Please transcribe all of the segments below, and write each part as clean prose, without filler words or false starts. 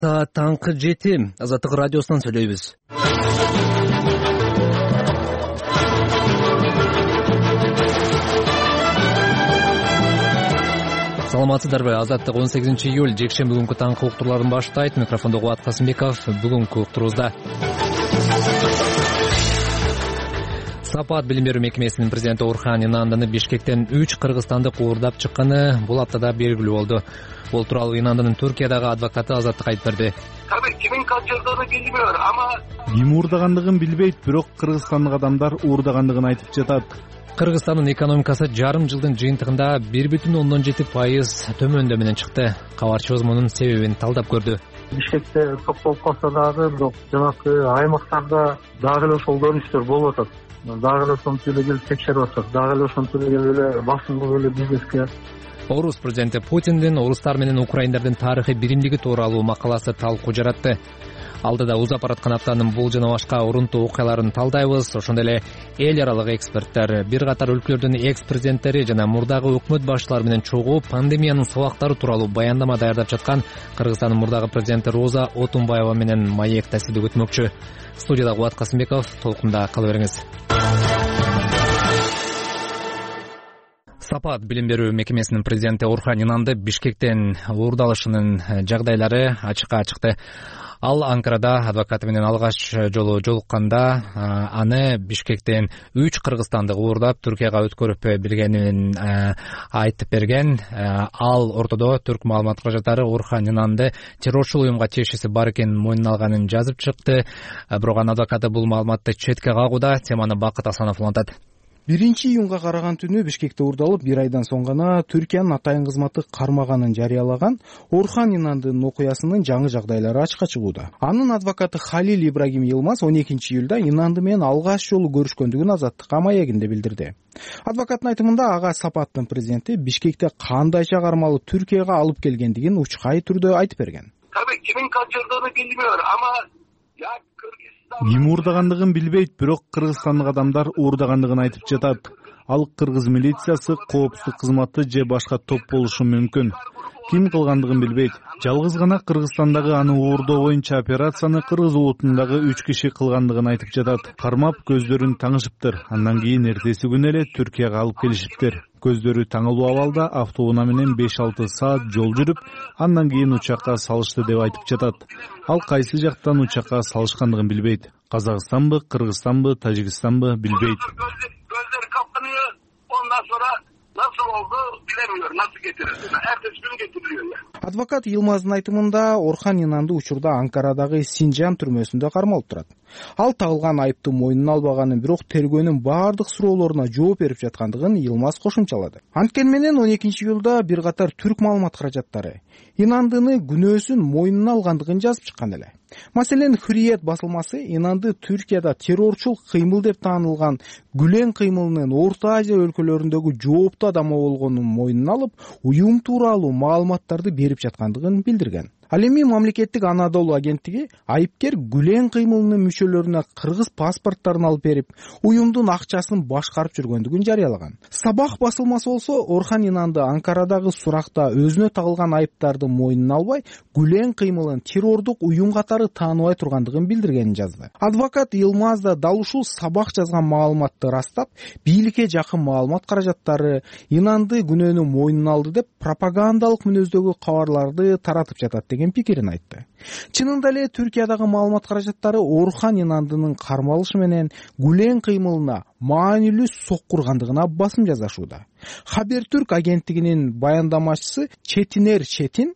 Таңкы 7 Азаттык радиосунан сүйлөйбүз. Саламатсыздарбы? Азаттык 18 июль жекшемби күнкү таңкы уктурларын баштайт. Микрофондо Кубат Касымбеков. Бүгүнкү уктурубузда Сапат билим берүү мекемесинин президенти Орхан Инандыны Бишкектен 3 кыргызстандык уурдап чыкканы бул аптада белгилүү болду. Бул тууралуу Инандынын Түркиядагы адвокаты Азаттыкка айтып берди. Кимин качырдığını bilmiyor ama ким уурдагандыгын билбейт, бирок кыргызстандык адамдар уурдагандыгын айтып жатат. Кыргызстандын экономикасы жарым жылдын жыйынтыгында 1,7% төмөндөө менен чыкты. Кабарчыбыз мунун себебин талдап көрдү. Бишкекте токтолуп калса дагы, бирок жанагы аймактарда дагы эле ошол көрүнүштөр болуп атат. Дагы эле ошентип эле келип текшерип атат. Дагы эле ошентип эле басымдуу эле бизнеске. Орус президенти Путиндин орустар менен украиндардын тарыхый биримдиги тууралуу макаласы талкуу жаратты. Алдыда узап бараткан аптанын бул жана башка урунтуу окуяларын талдайбыз. Ошондой эле эл аралык эксперттер, бир катар өлкөлөрдүн экс-президенттери жана мурдагы өкмөт башчылары менен чогуу пандемиянын сабактары тууралуу баяндама даярдап жаткан Кыргызстандын мурдагы президенти Роза Отунбаева менен маек тассидик өтмөкчү. Студияда Кубат Касымбеков, толкунда кала бериңиз. Сапат билим берүү мекемесинин президенти Орхан Инанды Бишкектен уурдалышынын жагдайлары ачыкка чыкты. Ал Анкарада адвокаты менен алгач жолу жолукканда аны Бишкектен 3 кыргызстандык уурдап Түркияга өткөрүп бергенин айтып берген. Ал ортодо түрк маалымат каражаттары Орхан Инанды террорчул уюмга тиешеси бар экенин мойнуна алганын жазып чыкты. Бирок адвокаты бул маалыматты четке кагууда. Теманы Бакыт Асанов улантат. 1-июнга караган түнү Бишкекте уурдалып, 1 айдан соң гана Түркиянын атайын кызматы кармаганын жарыялаган Орхан Инандынын окуясынын жаңы жагдайлары ачыкка чыгууда. Анын адвокаты Халил Ибрагим Йылмаз 12 июлда Инанды менен алгач жолу көрүшкөндүгүн Азаттыкка маегинде билдирди. Адвокаттын айтымында ага Сапаттын президенти Бишкекте кандайча кармалып Түркияга алып келгендигин учкай түрдө айтып берген. Kimin kaçırdığını bilmiyor ama ya Ким уурдагандыгын билбейт, бирок кыргызстандык адамдар уурдагандыгын айтып жатат. Ал кыргыз милициясы, коопсуздук кызматы же башка топ болушу мүмкүн. Ким кылгандыгын билбейт. Жалгыз гана Кыргызстандагы аны уурдоо боюнча операцияны кыргыз улутундагы 3 киши кылгандыгын айтып жатат. Кармап көздөрүн таңышыптыр. Андан кийин эртеси күнү эле Түркияга алып келишиптир. Көздөрү таңылуу абалда автоунаа менен 5-6 саат жол жүрүп, андан кийин учакка салышты деп айтып жатат. Ал кайсы жактан учакка салышкандыгын билбейт. Казакстанбы, Кыргызстанбы, Тажикстанбы билбейт. Gözleri kapanıyor. Ondan sonra nasıl oldu bilemiyor. Nasıl getirildi? Ertesi gün getiriliyor ya. Адвокат Йылмаздын айтымында Орхан Инанды учурда Анкарадагы Синжан түрмөсүндө кармалып турат. Ал тагылган айыпты мойнуна албаганын, бирок тергөөнүн баардык суроолоруна жооп берип жаткандыгын Йылмаз кошумчалады. Анткени менен 12 июлда бир катар түрк маалымат каражаттары Инандыны күнөөсүн мойнуна алгандыгын жазып чыккан эле. Маселен, Hürriyet басылмасы Инанды Түркияда террорчул кыймыл деп таанылган Гүлен кыймылынын Орто Азия өлкөлөрүндөгү жооптуу адамы болгонун мойнуна алып, уюм тууралуу маалыматтарды берип жаткандыгын билдирген. Ал эми мамлекеттик Анадолу агенттиги айыпкер Гүлен кыймылынын мүчөлөрүнө кыргыз паспорттарын алып берип, уюмдун акчасын башкарып жүргөндүгүн жарыялаган. Сабах басылмасы болсо Орхан Инанды Анкарадагы суракта өзүнө тагылган айыптарды мойнуна албай, Гүлен кыймылын террордук уюм катары тааныбай тургандыгын билдиргенин жазды. Адвокат Йылмаз да дал ушул Сабах жазган маалыматты ырастап, бийликке жакын маалымат каражаттары Инанды күнөөнү мойнуна алды деп пропагандалык мүнөздөгү кабарларды таратып жатат деген пикирин айтты. Чынында эле Түркиядагы маалымат каражаттары Орхан Инандынын кармалышы менен Гүлен кыймылына маанилүү соккургандыгына басым жасашууда. Хабертүрк агенттигинин баяндамачысы Четинер Четин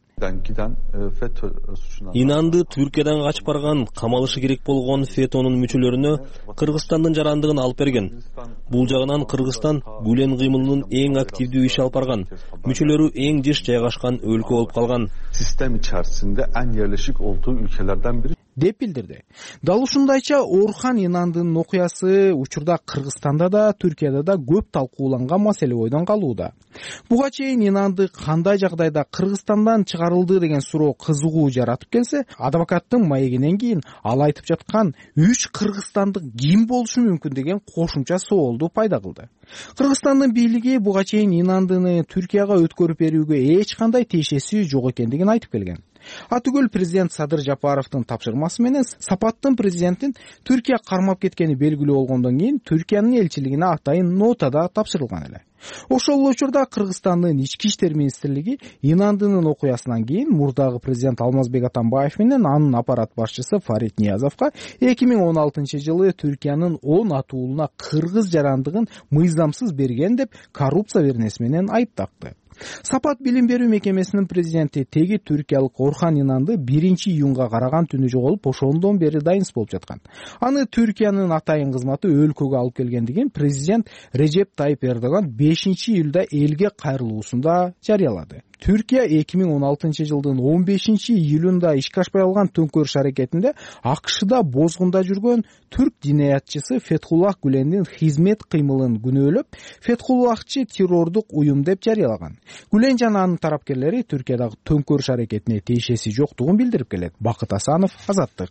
Инанды Түркиядан качып барган, камалышы керек болгон ФЭТОнун мүчөлөрүнө Кыргызстандын жарандыгын алып берген. Бул жагынан Кыргызстан Гүлен кыймылынын эң активдүү иш алып барган, мүчөлөрү эң жыш жайгашкан өлкө болуп калган. Sistem içerisinde en yerleşik olduğu ülkelerden biri. деп билдирди. Дал ушундайча Орхан Инандынын окуясы учурда Кыргызстанда да, Түркияда да көп талкууланган маселе бойдон калууда. Буга чейин Инанды кандай жагдайда Кыргызстандан чыгарылды деген суроо кызыгуу жаратып келсе, адвокаттын маегинен кийин ал айтып жаткан 3 кыргызстандык ким болушу мүмкүн деген кошумча соолду пайда кылды. Кыргызстандын бийлиги буга чейин Инандыны Түркияга өткөрүп берүүгө эч кандай тиешеси жок экендигин айтып келген. Атүгүл президент Садыр Жапаровдун тапшырмасы менен Сапаттын президенттин Түркия кармап кеткени белгилүү болгондон кийин Түркиянын элчилигине атайын нота да тапшырылган эле. Ошол эле учурда Кыргызстандын ички иштер министрлиги Инандынын окуясынан кийин мурдагы президент Алмазбек Атамбаев менен анын аппарат башчысы Фарид Ниязовго 2016-жылы Түркиянын 10 атуулуна кыргыз жарандыгын мыйзамсыз берген деп коррупция беренеси менен айыптапты. Сапат билим берүү мекемесинин президенти теги түркиялык Орхан Инанды 1-июнга караган түнү жоголуп, ошондон бери дайынсыз болуп жаткан. Аны Түркиянын атайын кызматы өлкөгө алып келгендигин президент Режеп Тайип Эрдоган 5-июлда элге кайрылуусунда жарыялады. Түркия 2016-жылдын 15-июлунда ишке ашпай калган төңкөрүш аракетинде АКШда бозгунда жүргөн түрк динаятчысы Фетхуллах Гүлендин хизмет кыймылын күнөөлөп, Фетхуллахчы террордук уюм деп жарыялаган. Гүлен жана анын тарапкерлери Түркиядагы төңкөрүш аракетине тиешеси жоктугун билдирип келет. Бакыт Асанов, Азаттык.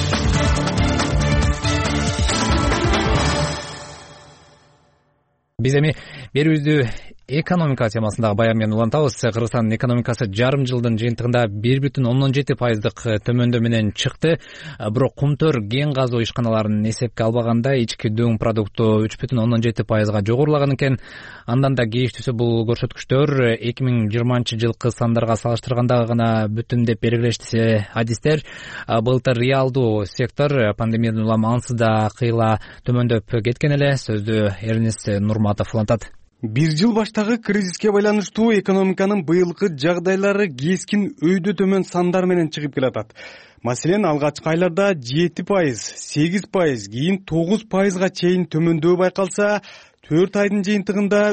Биз эми берүүбүздү экономика темасындагы баян менен улантабыз. Кыргызстандын экономикасы жарым жылдын жыйынтыгында 1,7% төмөндөө менен чыкты. Бирок Кумтөр кен казуу ишканаларын эсепке албаганда ички дөң продукту 3,7% жогорулаган экен. Андан да кейиштүүсү бул көрсөткүчтөр 2020-жылкы сандарга салыштырганда гана бүтүн деп белгилешти адистер. Былтыр реалдуу сектор пандемиядан улам ансыз да кыйла төмөндөп кеткен эле. Сөздү Эрнест Нурматов улантат. Бир жыл баштагы кризиске байланыштуу экономиканын быйылкы жагдайлары кескин өйдө төмөн сандар менен чыгып келатат. Маселен, алгачкы айларда 7%, 8%, кийин 9%га чейин төмөндөө байкалса, 4 айдын жыйынтыгында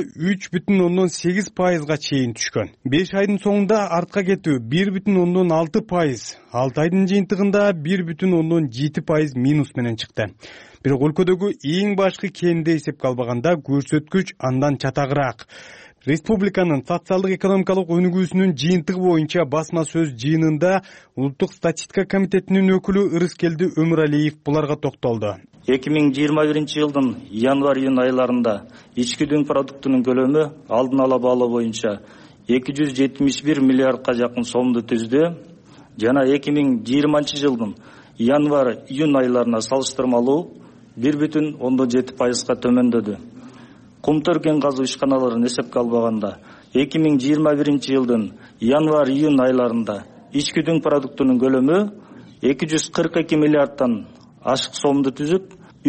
3,8%га чейин түшкөн. 5 айдын соңунда артка кетүү 1,6%, 6 айдын жыйынтыгында 1,7% минус менен чыкты. Бирок өлкөдөгү эң башкы кенди эсепке албаганда көрсөткүч андан чатагыраак. Республиканын социалдык экономикалык өнүгүүсүнүн жыйынтыгы боюнча басма сөз жыйынында Улуттук статистика комитетинин өкүлү Ырыскелди Өмүралиев буларга токтолду. 2021 январь-июнь айларында ички дөң продуктунун көлөмү алдын ала баалоо боюнча 271 миллиардка жакын сомду түздү. Жана 2020 январь-июнь айларына салыштырмалуу 1,7%га төмөндөдү. Кумтөр кен казуу ишканаларын эсепке албаганда 2021 январь-июнь айларында ички дөң продуктунун көлөмү 242 миллиардтан ашык сомду түзүп,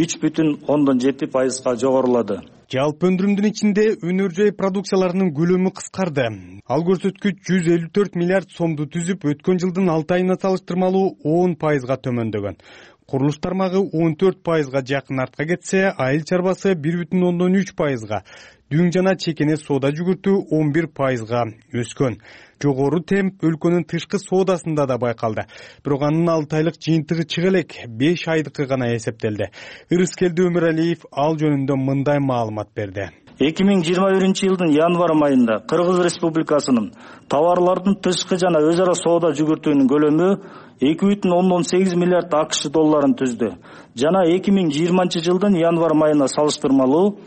3,7%га жогорулады. Жалпы өндүрүмдүн ичинде өнөр жай продукцияларынын көлөмү кыскарды. Ал көрсөткүч 154 миллиард сомду түзүп, өткөн жылдын 6 айына салыштырмалуу 10%га төмөндөгөн. Курулуш тармагы 14%га жакын артка кетсе, айыл чарбасы 1,3%га, дүң жана чекене соода жүгүртүү 11%га өскөн. Жогору темп өлкөнүн тышкы соодасында да байкалды. Бирок анын 6 айлык жыйынтыгы чыга элек 5 айдыкы гана эсептелди. Ырыскелди Өмүралиев ал жөнүндө мындай маалымат берди. 2021 январь айында Кыргыз Республикасынын товарлардын тышкы жана өз ара соода жүгүртүүнүн көлөмү 2,8 миллиард АКШ долларын түздү. Жана 2020 жылдын январь айына салыштырмалуу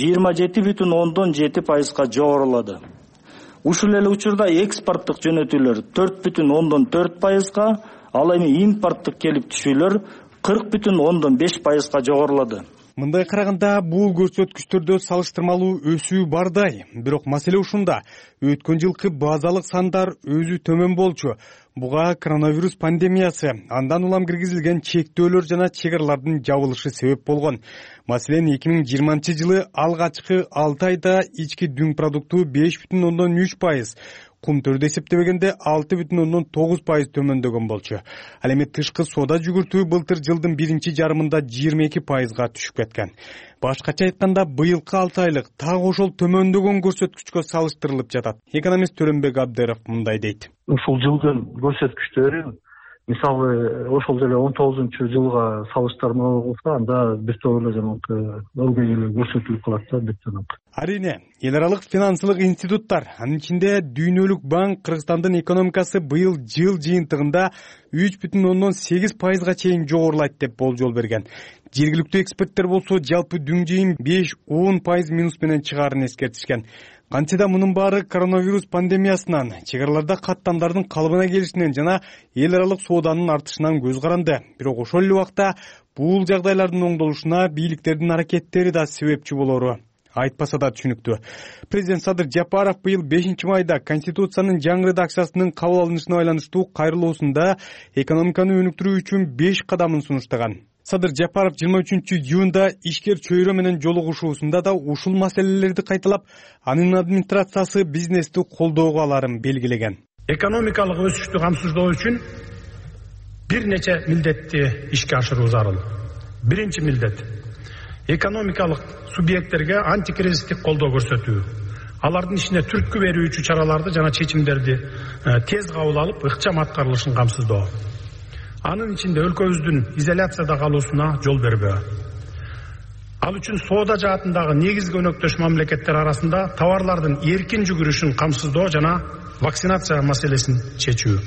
27,7%га жогорулады. Ушул эле учурда экспорттук жөнөтүүлөр 4,4%га, ал эми импорттук келип түшүүлөр 40,5%га жогорулады. Мындай караганда бул көрсөткүчтөрдө салыштырмалуу өсүү бардай. Бирок маселе ушунда. Өткөн жылкы базалык сандар өзү төмөн болчу. Буга коронавирус пандемиясы, андан улам киргизилген чектөөлөр жана чек аралардын жабылышы себеп болгон. Маселен, 2020 жылы алгачкы 6 айда ички дүң продукту 5,3%, Кумтөрдө эсептебегенде 6,9% төмөндөгөн болчу. Ал эми тышкы соода жүгүртүү былтыр жылдын биринчи жарымында 22%га түшүп кеткен. Башкача айтканда, быйылкы 6 айлык так ошол төмөндөгөн көрсөткүчкө салыштырылып жатат. Экономист Төрөнбек Абдыров мындай дейт. Ушул жылдын көрсөткүчтөрү мисалы ошол эле 19-жылга салыштырмалуу болсо, анда бир топ эле жанагы ылгый эле көрсөтүлүп калат да бир жанагы. Арине, эл аралык финансылык институттар, анын ичинде Дүйнөлүк банк Кыргызстандын экономикасы быйыл жыл жыйынтыгында 3,8%га чейин жогорулайт деп болжол берген. Жергиликтүү эксперттер болсо жалпы дүң жыйын 5-10% минус менен чыгаарын эскертишкен. Кантсе да мунун баары коронавирус пандемиясынан, чек араларда каттамдардын калыбына келишинен жана эл аралык сооданын артышынан көз каранды. Бирок ошол эле убакта бул жагдайлардын оңдолушуна бийликтердин аракеттери да себепчи болору айтпаса да түшүнүктүү. Президент Садыр Жапаров быйыл 5-майда Конституциянын жаңы редакциясынын кабыл алынышына байланыштуу кайрылуусунда экономиканы өнүктүрүү үчүн 5 кадамын сунуштаган. Садыр Жапаров 23-июнда ишкер чөйрө менен жолугушуусунда да ушул маселелерди кайталап, анын администрациясы бизнести колдоого аларын белгилеген. Экономикалык өсүштү камсыздоо үчүн бир нече милдетти ишке ашыруу зарыл. Биринчи милдет экономикалык субъекттерге антикризистик колдоо көрсөтүү. Алардын ишине түрткү берүүчү чараларды жана чечимдерди тез кабыл алып, ыкчам аткарылышын камсыздоо. Анын ичинде өлкөбүздүн изоляцияда калуусуна жол бербөө. Ал үчүн соода жаатындагы негизги өнөктөш мамлекеттер арасында товарлардын эркин жүгүрүшүн камсыздоо жана вакцинация маселесин чечүү.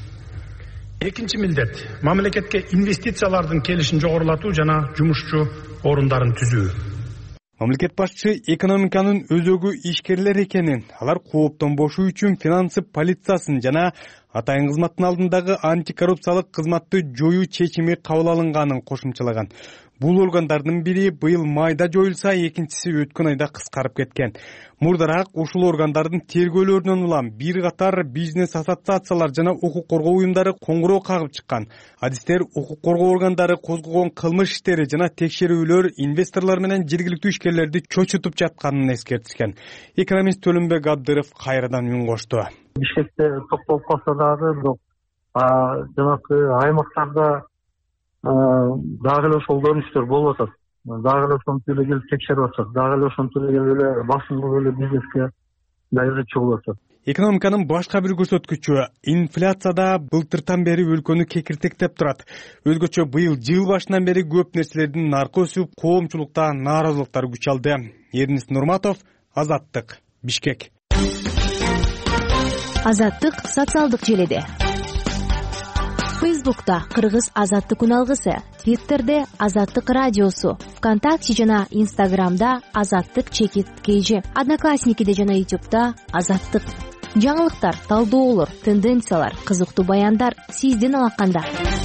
Экинчи милдет мамлекетке инвестициялардын келишин жогорулатуу жана жумушчу орундарын түзүү. Мамлекет башчы экономиканын өзөгү ишкерлер экенин, алар кооптонбошу үчүн финансы полициясын жана атайын кызматтын алдындагы антикоррупциялык кызматты жоюу чечими кабыл алынганын кошумчалаган. Бул органдардын бири быйыл майда жоюлса, экинчиси өткөн айда кыскарып кеткен. Мурдараак ушул органдардын тергөөлөрүнөн улам бир катар бизнес ассоциациялар жана укук коргоо уюмдары коңгуроо кагып чыккан. Адистер укук коргоо органдары козгогон кылмыш иштери жана текшерүүлөр инвесторлор менен жергиликтүү ишкерлерди чочутуп жатканын эскертишкен. Экономист Төлөнбек Абдыров кайрадан үн кошту. Бишкекте токтолуп калса дагы, бирок жанагы аймактарда дагы эле ошолдон иштер болуп атат. Дагы эле ошентип эле келип текшерип атышат. Дагы эле ошентип эле басымдуу эле бизнеске дайрычы болуп атат. Экономиканын башка бир көрсөткүчү инфляцияда былтыртан бери өлкөнү кекиртектеп турат. Өзгөчө быйыл жыл башынан бери көп нерселердин наркы өсүп, коомчулукта нааразылыктар күч алды. Эрнис Нурматов, Азаттык, Бишкек. Азаттык социалдык желеде. Фейсбукта Кыргыз Азаттык үналгысы, Твиттерде Азаттык радиосу, ВКонтакте жана Инстаграмда Азаттык _KG, Одноклассникиде жана Ютубта Азаттык. Жаңылыктар, талдоолор, тенденциялар, кызыктуу баяндар сиздин алаканда.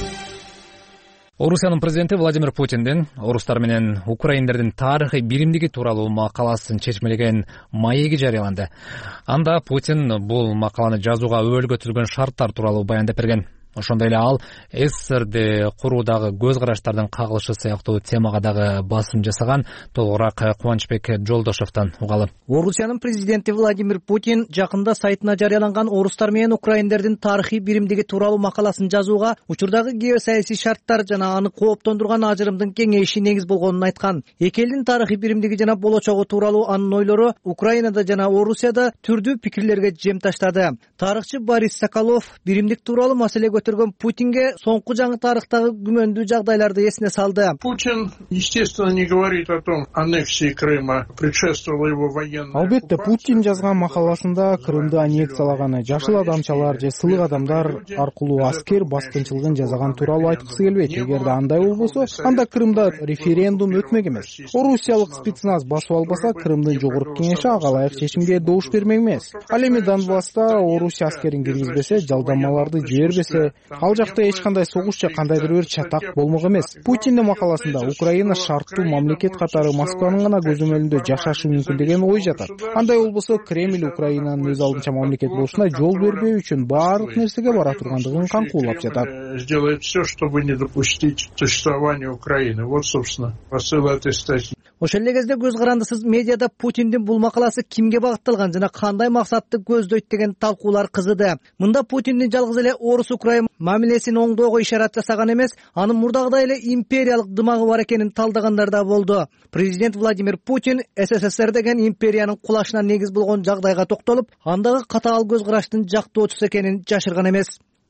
Орусиянын президенти Владимир Путиндин орустар менен украиндердин тарыхый биримдиги тууралуу макаласын чечмелеген маеги жарыяланды. Анда Путин бул макаланы жазууга өбөлгөтүлгөн шарттар тууралуу баяндап берген. Ошондой эле ал СССРди куруудагы көз караштардын кагылышы сыяктуу темага дагы басым жасаган. Толугураак Кубанычбек Жолдошовдон угалы. Орусиянын президенти Владимир Путин жакында сайтына жарыяланган орустар менен украиндердин тарыхый биримдиги тууралуу макаласын жазууга учурдагы геосаясий шарттар жана аны кооптондурган ажырымдын кеңейиши негиз болгонун айткан. Эки элдин тарыхый биримдиги жана болочогу тууралуу анын ойлору Украинада жана Орусияда түрдүү пикирлерге жем таштады. Тарыхчы Борис Соколов биримдик тууралуу маселе көтөргөн Путинге соңку жаңы тарыхтагы күмөндүү жагдайларды эсине салды. Путин, естественно, не говорит о том, аннексии Крыма предшествовала его военная. Албетте, Путин жазган макаласында Крымды аннексиялаганы, жашыл адамчалар же сылык адамдар аркылуу аскер баскынчылыгын жасаган тууралуу айткысы келбейт. Эгерде андай болбосо, анда Крымда референдум өтмөк эмес. Орусиялык спецназ басып албаса, Крымдын жогорку кеңеши ага ылайык чечимге добуш бермек эмес. Ал эми Донбасста Орусия аскерин киргизбесе, жалдамаларды жибербесе, ал жакта эч кандай согуш же кандайдыр бир чатак болмок эмес. Путиндин макаласында Украина шарттуу мамлекет катары Москванын гана көзөмөлүндө жашашы мүмкүн деген ой жатат. Андай болбосо Кремль Украинанын өз алдынча мамлекет болушуна жол бербөө үчүн баардык нерсеге бара тургандыгын камкуулап жатат. Сделает все, чтобы не допустить существования Украины. Вот, собственно, посыл этой статьи. Ошол эле кезде көз карандысыз медиада Путиндин бул макаласы кимге багытталган жана кандай максатты көздөйт деген талкуулар кызыды. Мында Путиндин жалгыз эле орус-украин мамилесин оңдоого ишарат жасаган эмес, анын мурдагыдай эле империялык дымагы бар экенин талдагандар да болду. Президент Владимир Путин СССР деген империянын кулашына негиз болгон жагдайга токтолуп, андагы катаал көз караштын жактоочусу экенин жашырган эмес.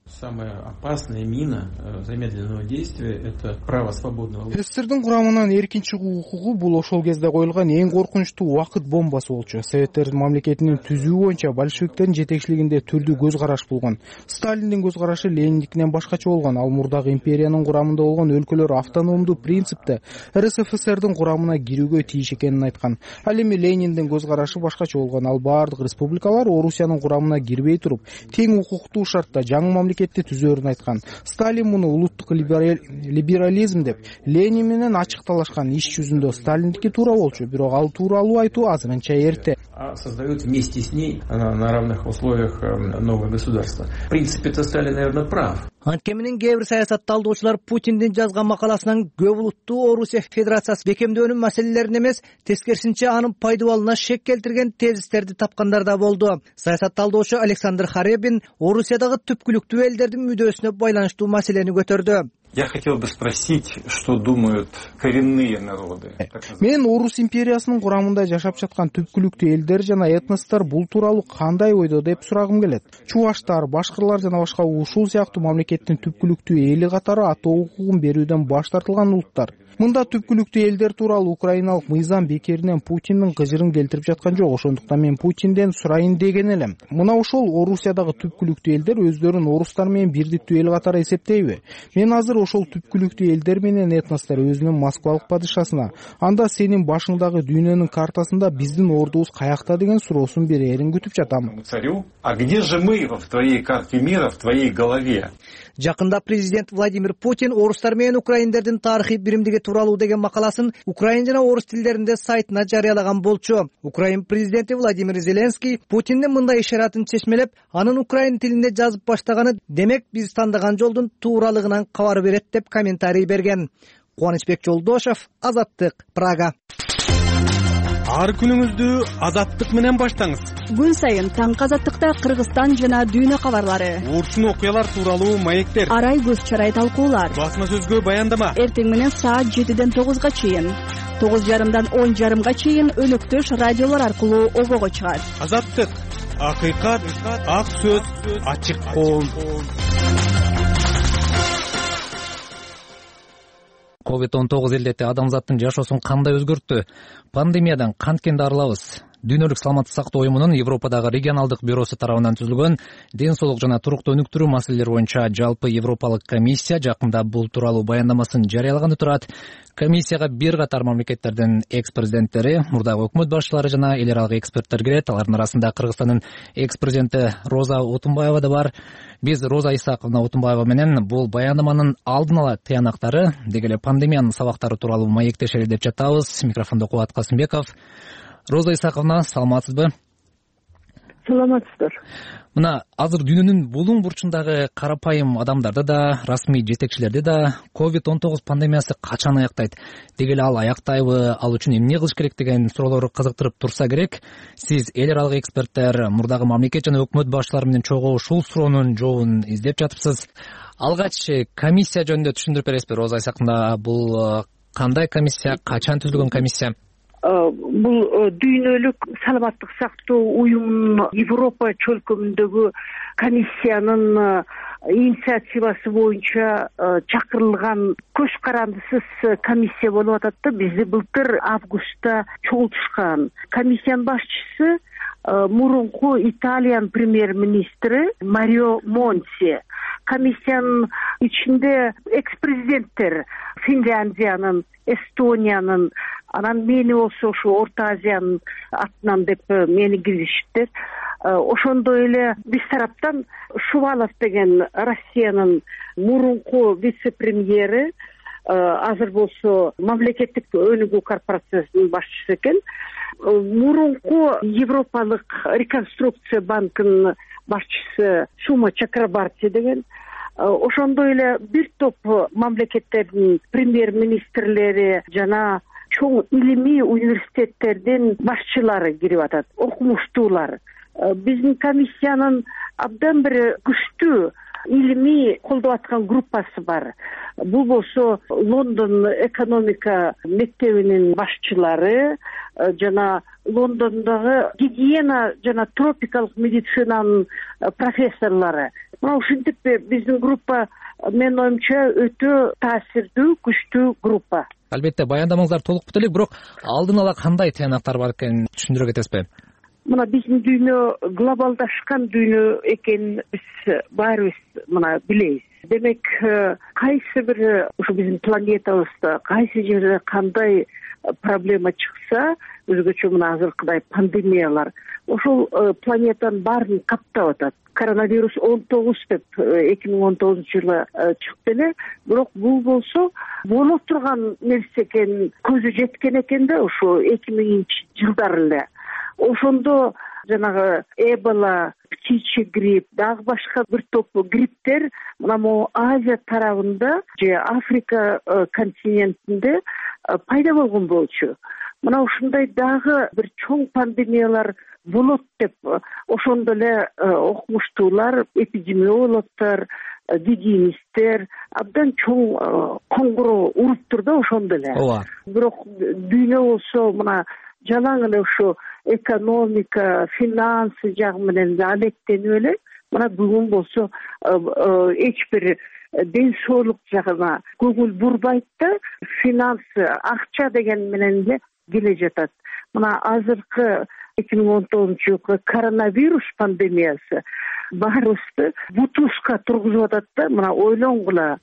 Самая опасная мина замедленного действия — это право свободного. СССРдин курамынан эркин чыгуу укугу бул ошол кезде коюлган эң коркунучтуу убакыт бомбасы болчу. Советтер мамлекетинин түзүү боюнча большевиктердин жетекчилигинде түрдүү көз караш болгон. Сталиндин көз карашы Лениндикинен башкача болгон. Ал мурдагы империянын курамында болгон өлкөлөр автономдуу принципте РСФСРдин курамына кирүүгө тийиш экенин айткан. Ал эми Лениндин көз карашы башкача болгон. Ал бардык республикалар Орусиянын курамына кирбей туруп, тең укуктуу шартта жаңы мамлекетти түзөрүн айткан. Сталин муну улуттук либерализм деп, Ленин менен ачык талашкан. Иш жүзүндө Сталиндики туура болчу, бирок ал тууралуу айтуу азырынча эрте. Создают вместе с ней на равных условиях новое государство. В принципе, это Сталин, наверное, прав. Анткенин кээ бир саясатталдоочулар Путиндин жазган макаласынан көп улуттуу Орусия Федерациясы бекемдөөнүн маселелерин эмес, тескерисинче анын пайдубалына шек келтирген тезистерди тапкандар да болду. Саясатталдоочу Александр Харебин Орусиядагы түпкүлүктүү элдердин мүдөөсүнө байланыштуу маселени көтөрдү. Я хотел бы спросить, что думают коренные народы. Мен Орус империясынын курамында жашап жаткан түпкүлүктүү элдер жана этностор бул тууралуу кандай ойдо деп сурагым келет. Чуваштар, башкырлар жана башка ушул сыяктуу мамлекеттин түпкүлүктүү эли катары атоо укугун берүүдөн баш тартылган улуттар. Мында түпкүлүктүү элдер тууралуу украиналык мыйзам бекеринен Путиндин кыжырын келтирип жаткан жок. Ошондуктан мен Путинден сурайын деген элем. Мына ошол Орусиядагы түпкүлүктүү элдер өздөрүн орустар менен бирдиктүү эл катары эсептейби? Мен азыр ошол түпкүлүктүү элдер менен этностор өзүнүн Москвалык падышасына, анда сенин башыңдагы дүйнөнүн картасында биздин ордубуз каякта деген суроосун берерин күтүп жатам. Царю, а где же мы в твоей карте мира, в твоей голове? Жакында президент Владимир Путин орустар менен украиндердин тарыхый биримдиги тууралуу деген макаласын украин жана орус тилдеринде сайтына жарыялаган болчу. Украин президенти Владимир Зеленский Путиндин мындай ишаратын чечмелеп, анын украин тилинде жазып баштаганы демек биз тандаган жолдун тууралыгынан кабар берет деп комментарий берген. Кубанычбек Жолдошев, Азаттык, Прага. Ар күнүңүздү Азаттык менен баштаңыз. Күн сайын таңкы Азаттыкта Кыргызстан жана дүйнө кабарлары, урчун окуялар тууралуу маектер, арай көз чарай талкуулар, басма сөзгө баяндама. Эртең менен саат 7ден 9га чейин, 9:30дан 10:30га чейин өнөктөш радиолор аркылуу обого чыгат. Азаттык, акыйкат, ак сөз, ачык коом. COVID-19 илдети адамзаттын жашоосун кандай өзгөрттү? Пандемиядан канткен арылабыз? Дүйнөлүк саламаттык сактоо уюмунун Европадагы регионалдык бюросу тарабынан түзүлгөн ден соолук жана туруктуу өнүктүрүү маселелери боюнча жалпы Европалык комиссия жакында бул тууралуу баяндамасын жарыялаганы турат. Комиссияга бир катар мамлекеттердин экс-президенттери, мурдагы өкмөт башчылары жана эл аралык эксперттер кирет. Алардын арасында Кыргызстандын экс-президенти Роза Отунбаева да бар. Биз Роза Исаковна Отунбаева менен бул баяндаманын алдын ала тыянактары, деги эле пандемиянын сабактары тууралуу маектешели деп жатабыз. Микрофондо Кубат Касымбеков. Роза Исаковна, саламатсызбы? Саламатсыздар. Мына азыр дүйнөнүн булуң бурчундагы карапайым адамдарды да, расмий жетекчилерди да COVID-19 пандемиясы качан аяктайт? Деги эле ал аяктайбы, ал үчүн эмне кылыш керек деген суроолор кызыктырып турса керек. Сиз эл аралык эксперттер, мурдагы мамлекет жана өкмөт башчылары менен чогуу ушул суроонун жообун издеп жатыпсыз. Алгач комиссия жөнүндө түшүндүрүп бересизби, Роза Исаковна? Бул кандай комиссия, качан түзүлгөн комиссия? Бул дүйнөлүк саламаттык сактоо уюмунун Европа чөлкөмүндөгү комиссиянын инициативасы боюнча чакырылган көз карандысыз комиссия болуп атат да. Бизди былтыр августта чогултушкан. Комиссиянын башчысы мурунку Италиянын премьер-министри Марио Монти. Комиссиянын ичинде экс-президенттер Финляндиянын, Эстониянын, анан мени болсо ушу Орто Азиянын атынан деп мени киргизиштер. Ошондой эле биз тараптан Шувалов деген Россиянын мурунку вице-премьери, азыр болсо мамлекеттик өнүгүү корпорациясынын башчысы экен. Мурунку Европалык реконструкция банкынын башчысы Шума Чакрабарти деген. Ошондой эле бир топ мамлекеттердин премьер-министрлери жана чоң илимий университеттердин башчылары кирип атат, окумуштуулар. Биздин комиссиянын абдан бир күчтүү илимий колдоп аткан группасы бар. Бул болсо Лондон экономика мектебинин башчылары жана Лондондогу гигиена жана тропикалык медицинанын профессорлору. Мына ушинтип биздин группа менин оюмча өтө таасирдүү, күчтүү группа. Албетте, баяндамаңыздар толук бүт элек, бирок алдын ала кандай тыянактар бар экенин түшүндүрө кетесизби? Мына биздин дүйнө глобалдашкан дүйнө экенин биз баарыбыз мына билебиз. Демек, кайсы бир ушу биздин планетабызда кайсы жерде кандай проблема чыкса, өзгөчө мына азыркыдай пандемиялар ошол планетанын баарын каптап атат. Коронавирус 19 деп 2019 жылы чыкты эле, бирок бул болсо боло турган нерсе экен, көзү жеткен экен да ошо 2000 жылдар эле. Ошондо жанагы эбола, птичий грипп, дагы башка бир топ грипптер мына могу Азия тарабында же Африка континентинде пайда болгон болчу. Мына ушундай дагы бир чоң пандемиялар болот деп ошондо эле окумуштуулар, эпидемиологдор, гигиенисттер абдан чоң коңгуроо уруптур да ошондо эле. Бирок дүйнө болсо мына жалаң эле ушу экономика, финансы жагы менен алектенип эле, мына бүгүн болсо эч бир ден соолук жагына көңүл бурбайт да, финансы, акча деген менен эле келе жатат. Мына азыркы 2019 жылкы коронавирус пандемиясы баарыбызды бутуска тургузуп атат да, мына ойлонгула,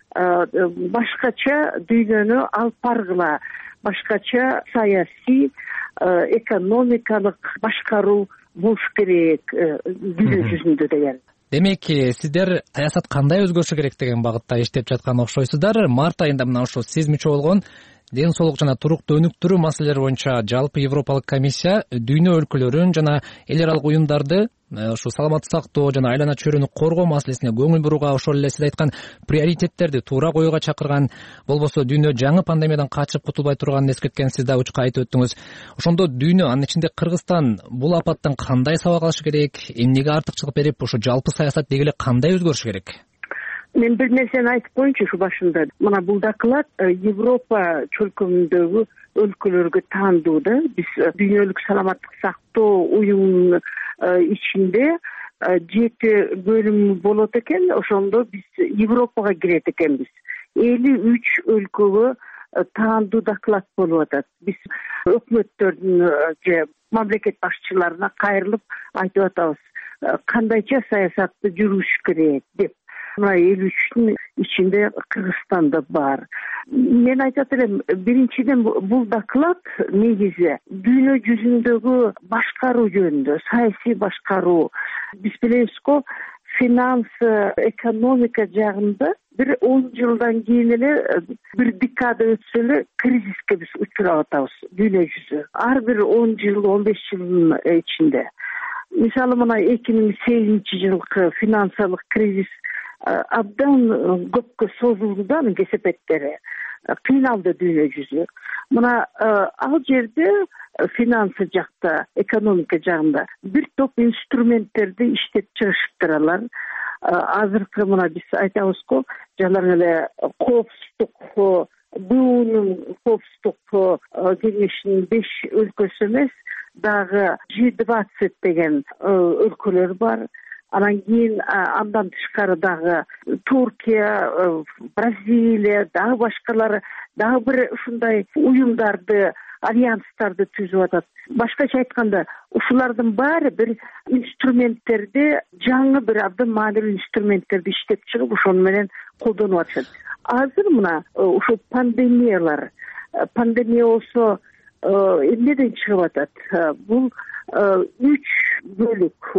башкача дүйнөнү алып баргыла, башкача саясий, экономикалык башкаруу болуш керек дүйнө жүзүндө деген. Демек, сиздер саясат кандай өзгөрүшү керек деген багытта иштеп жаткан окшойсуздар. Март айында мына ошо сиз мүчө болгон ден соолук жана туруктуу өнүктүрүү маселелери боюнча жалпы Европалык комиссия дүйнө өлкөлөрүн жана эл аралык уюмдарды ушу саламаттык сактоо жана айлана чөйрөнү коргоо маселесине көңүл буруга, ошол эле сиз айткан приоритеттерди туура коюуга чакырган, болбосо дүйнө жаңы пандемиядан качып кутулбай турганын эскерткен, сиз да учка айтып өттүңүз. Ошондо дүйнө, анын ичинде Кыргызстан бул апаттан кандай сабак алышы керек, эмнеге артыкчылык берип, ушу жалпы саясат деги эле кандай өзгөрүшү керек? Мен бир нерсени айтып коеюнчу ушу башында. Мына бул доклад Европа чөлкөмүндөгү өлкөлөргө таандуу да. Биз дүйнөлүк саламаттык сактоо уюмунун ичинде 7 бөлүм болот экен. Ошондо биз Европага кирет экенбиз. 53 өлкөгө таандуу доклад болуп атат. Биз өкмөттөрдүн же мамлекет башчыларына кайрылып айтып атабыз, кандайча саясатты жүргүзүш керек деп. Мына 53-түн ичинде Кыргызстан да бар. Мен айтат элем, биринчиден бул доклад негизи дүйнө жүзүндөгү башкаруу жөнүндө, саясий башкаруу. Биз билебиз го, финансы, экономика жагында бир 10 жылдан кийин эле, бир декада өтсө эле кризиске биз учурап атабыз дүйнө жүзү. Ар бир 10 жыл, 15 жылдын ичинде. Мисалы мына 2008 жылкы финансылык кризис абдан көпкө созулду да, анын кесепеттери. Кыйналды дүйнө жүзү. Мына ал жерде финансы жакта, экономика жагында бир топ инструменттерди иштеп чыгышыптыр. Азыркы мына биз айтабыз го, жалаң эле коопсуздук, БУнун коопсуздук кеңешинин 5 өлкөсү эмес, дагы G20 деген өлкөлөр бар. Анан кийин андан тышкары дагы Туркия, Бразилия, дагы башкалары, дагы бир ушундай уюмдарды, альянстарды түзүп атат. Башкача айтканда, ушулардын баары бир инструменттерди, жаңы бир абдан маанилүү инструменттерди иштеп чыгып, ошону менен колдонуп атышат. Азыр мына ушул пандемия болсо эмнеден чыгып атат? Бул 3 бөлүк: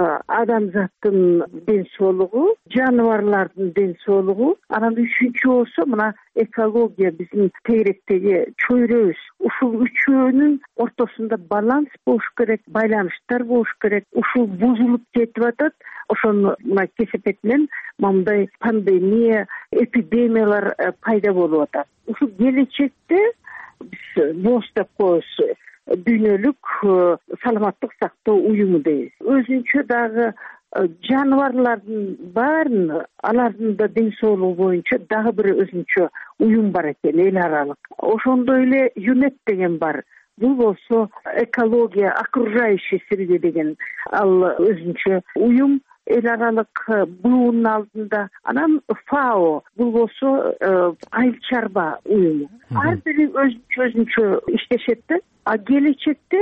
адамзаттын ден соолугу, жаныбарлардын ден соолугу, анан 3-үчү болсо мына экология, биздин тегеректеги чөйрөбүз. Ушул үчөөнүн ортосунда баланс болуш керек, байланыштар болуш керек. Ушул бузулуп кетип атат. Ошону мына кесепет менен мындай пандемия, эпидемиялар пайда болуп атат. Ушул келечекте биз бос деп коебуз. дүйнөлүк саламаттык сактоо уюму дейбиз. Өзүнчө дагы жаныбарлардын баарын, алардын да ден соолугу боюнча дагы бир өзүнчө уюм бар экен, эл аралык. Ошондой эле ЮНЕП деген бар. Бул болсо экология, окружающая среда деген ал өзүнчө уюм, эл аралык буунун алдында. Анан ФАО, бул болсо айыл чарба уюму. Ар бири өзүнчө иштешет да. А келечекте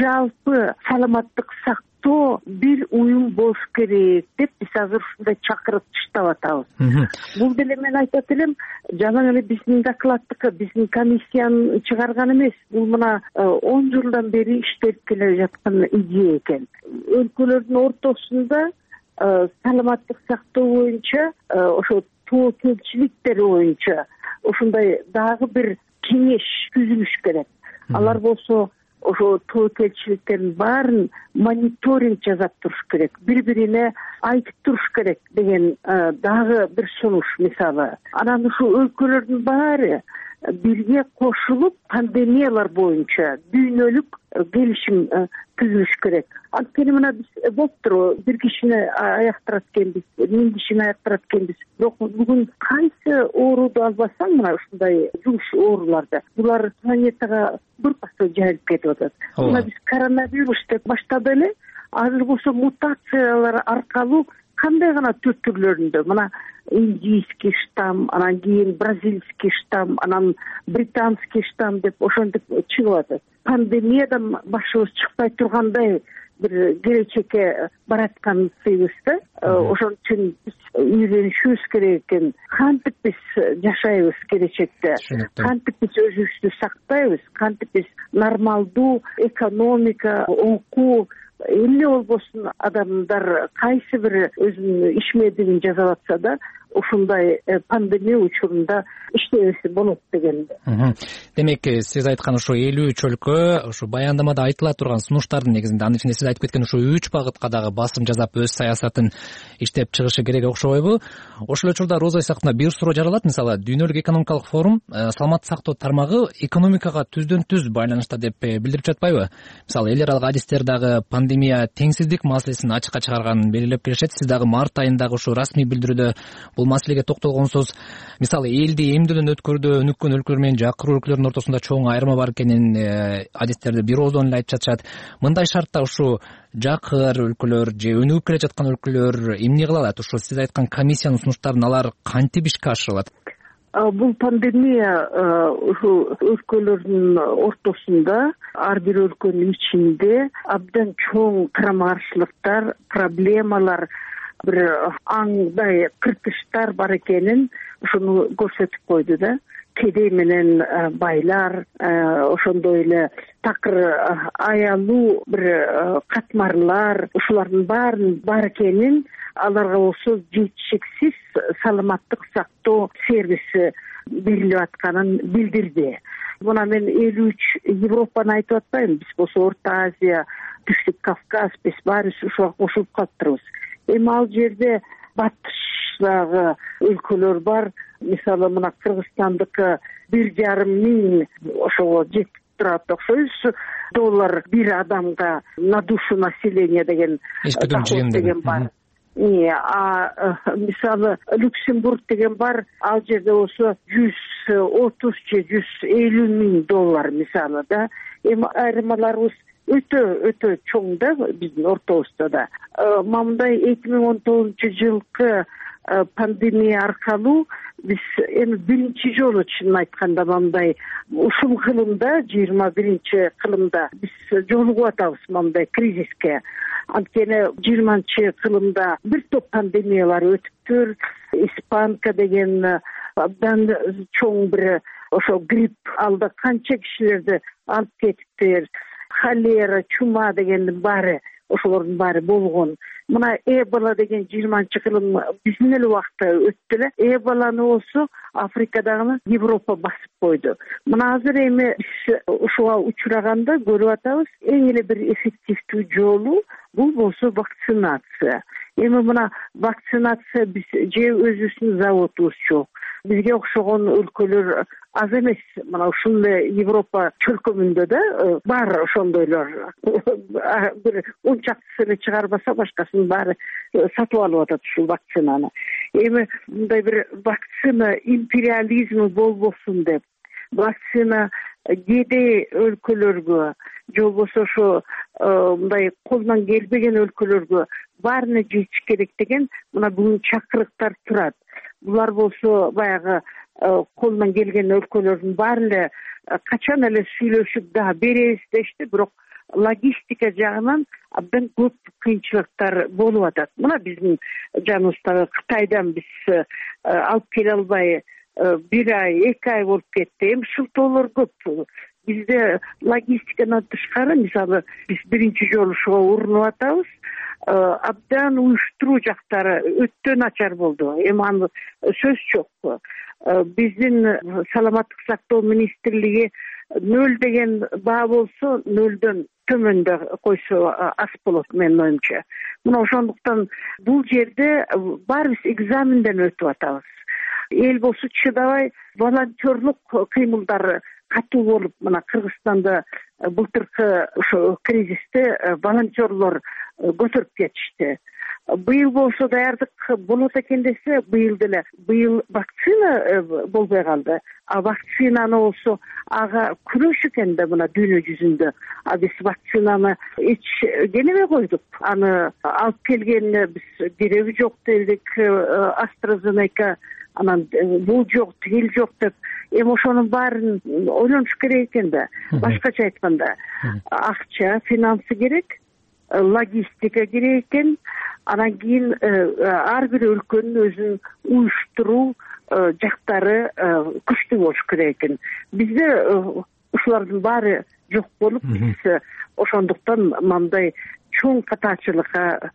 жалпы саламаттык сактоо бир уюм болуш керек деп биз азыр ушундай чакырып таштап атабыз. Бул деле мен айтат элем, жана эле биздин докладтыкы, биздин комиссиянын чыгарган эмес. Бул мына 10 жылдан бери иштелип келе жаткан идея экен. Өлкөлөрдүн ортосунда саламаттык сактоо боюнча, ошо тобокелчиликтер боюнча ушундай дагы бир кеңеш түзүлүш керек. Алар болсо ошо тобокелчиликтердин баарын мониторинг жасап туруш керек, бири-бирине айтып туруш керек деген дагы бир сунуш мисалы. Анан ушу өлкөлөрдүн баары бирге кошулуп пандемиялар боюнча дүйнөлүк келишим түзүлүш керек. Анткени мына биз болуптур, бир кишини аяктырат экенбиз, 1000 кишини аяктырат экенбиз. Бирок бүгүн кайсы ооруду албасаң, мына ушундай жугуш ооруларды, булар планетага бир пасо жайылып кетип атат. Мына биз коронавирус деп баштады эле, азыр болсо мутациялар аркылуу кандай гана түрлөрүндө, мына индийский штамм, анан кийин бразильский штамм, анан британский штамм деп ошентип чыгып атат. Пандемиядан башыбыз чыкпай тургандай бир келечекке баратканын сезебиз да. Ошон үчүн биз үйрөнүшүбүз керек экен. Кантип биз жашайбыз келечекте? Кантип биз өзүбүздү сактайбыз? Кантип биз нормалдуу экономика, окуу, эмне болбосун адамдар кайсы бир өзүнүн ишмердигин жасап атса да, ушундай пандемия учурунда иштебесе болот деген. Демек, сиз айткан ушу 53 өлкө, ушу баяндамада айтыла турган сунуштардын негизинде, анын ичинде сиз айтып кеткен ушу 3 багытка дагы басым жасап өз саясатын иштеп чыгышы керек окшобойбу? Ошол эле учурда Роза Исаковна бир суроо жаралат, мисалы дүйнөлүк экономикалык форум саламаттык сактоо тармагы экономикага түздөн түз байланышта деп билдирип жатпайбы? Мисалы эл аралык адистер дагы пандемия теңсиздик маселесин ачыкка чыгарганын белгилеп келишет. Сиз дагы март айындагы ушу расмий билдирүүдө бул маселеге токтолгонсуз. Мисалы элди эмдөөдөн өткөрүүдө өнүккөн өлкөлөр менен жакыруу өлкөлөрдүн ортосунда чоң айырма бар экенин адистерди бир ооздон эле айтып жатышат. Мындай шартта ушу жакыр өлкөлөр же өнүгүп келе жаткан өлкөлөр эмне кыла алат? Ушу сиз айткан комиссиянын сунуштарын алар кантип ишке ашырылат? Бул пандемия ушу өлкөлөрдүн ортосунда, ар бир өлкөнүн ичинде абдан чоң карама-каршылыктар, проблемалар, бир аңдай кыртыштар бар экенин ушуну көрсөтүп койду да. Кедей менен байлар, ошондой эле такыр аялуу бир катмарлар, ушулардын баарын бар экенин, аларга болсо жетишиксиз саламаттык сактоо сервиси берилип атканын билдирди. Мына мен 53 Европаны айтып атпайм, биз болсо Орто Азия, Түштүк Кавказ, биз баарыбыз ушуга кошулуп калыптырбыз. Эми ал жерде батыштагы өлкөлөр бар. Мисалы мына Кыргызстандыкы 1,5 миң ошого жетип турат окшойбуз. $1 бир адамга на душу населения деген деген бар. Мисалы Люксембург деген бар, ал жерде болсо 130 же $150 миң мисалы да. Эми айырмаларыбыз өтө чоң да биздин ортобузда да. Мындай 2019 жылкы пандемия аркылуу биз эми биринчи жолу чынын айтканда мындай ушул кылымда 21 кылымда биз жолугуп атабыз мындай кризиске. Анткени 20 кылымда бир топ пандемиялар өтүптүр. Испанка деген абдан чоң бир ошо грипп алда канча кишилерди алып кетиптир. Холера, чума дегендин баары, ошолордун баары болгон. Мына Эбола деген 20 кылым биздин эле убакта өттү эле. Эболаны болсо Африкадагы Европа басып койду. Мына азыр эми биз ушуга учураганда көрүп атабыз, эң эле бир эффективдүү жолу бул болсо вакцинация. Эми мына вакцинация биз же өзүбүздүн заводубуз жок. Бизге окшогон өлкөлөр аз эмес. Мына ушул Европа чөлкөмүндө да бар ошондойлор. Бир унчактысыны чыгарбаса башкасынын баары сатып алып атат ушул вакцинаны. Эми мындай бир вакцина империализми болбосун деп, вакцина кедей өлкөлөргө же болбосо ошо мындай колунан келбеген өлкөлөргө баарына жетиш керек деген мына бүгүн чакырыктар турат. Булар болсо баягы колунан келген өлкөлөрдүн баары эле качан эле сүйлөшүп да беребиз дешти, бирок логистика жагынан абдан көп кыйынчылыктар болуп атат. Мына биздин жаныбыздагы Кытайдан биз алып келе албай 1 ай, 2 ай болуп кетти. Эми шылтоолор көп. Бизде логистикадан тышкары, мисалы, биз биринчи жолу ушуга урунуп атабыз. Абдан уюштуруу жактары өтө начар болду. Эми аны сөз жок. Биздин саламаттык сактоо министрлиги 0 деген баа болсо 0дөн төмөндө койсо аз болот менин оюмча. Мына ошондуктан бул жерде баарыбыз экзаменден өтүп атабыз. Эл болсо чыдабай волонтерлук кыймылдар катуу болуп, мына Кыргызстанда былтыркы ошо кризисте волонтерлор көтөрүп кетишти. Быйыл болсо даярдык болот экен десе, быйыл вакцина болбой калды. А вакцинаны болсо ага күрөш экен да мына дүйнө жүзүндө. А биз вакцинаны ичкенебей койдук. Аны алып келгенине биз кереги жок дедик, AstraZeneca, анан бул жок, тигил жок деп. Эми ошонун баарын ойлонуш керек экен да. Башкача айтканда, акча, финансы керек, логистика керек экен. Анан кийин ар бир өлкөнүн өзүн уюштуруу жактары күчтүү болуш керек экен. Бизде ушулардын баары жок болуп, биз ошондуктан мындай чоң катачылыкка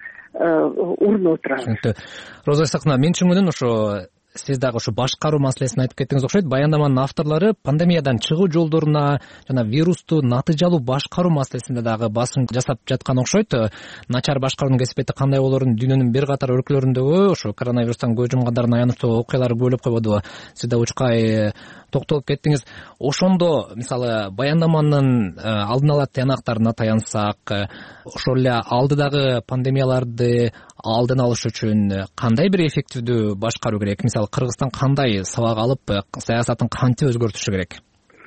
урунуп отурабыз. Роза Исаковна, мен түшүнгөнүм ошо сиз дагы ушу башкаруу маселесин айтып кеттиңиз окшойт. Баяндаманын авторлору пандемиядан чыгуу жолдоруна жана вирусту натыйжалуу башкаруу маселесинде дагы басым жасап жаткан окшойт. Начар башкаруунун кесипети кандай болорун дүйнөнүн бир катар өлкөлөрүндөгү ошо коронавирустан көз жумгандардын аянычтуу окуялары көбөлөп койбодубу? Сиз да учкай токтолуп кеттиңиз. Ошондо мисалы баяндаманын алдын ала тыянактарына таянсак, ошол эле алдыдагы пандемияларды алдын алыш үчүн кандай бир эффективдүү башкаруу керек? Мисалы Кыргызстан кандай сабак алып, саясатын кантип өзгөртүшү керек?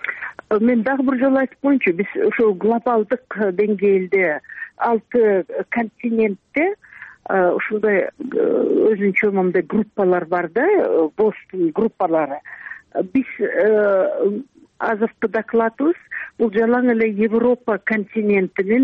Мен дагы бир жолу айтып коеюнчу, биз ошо глобалдык деңгээлде 6 континентте ушундай өзүнчө мындай группалар бар да, Бостон группалары. Биз азыркы докладыбыз бул жалаң эле Европа континентинин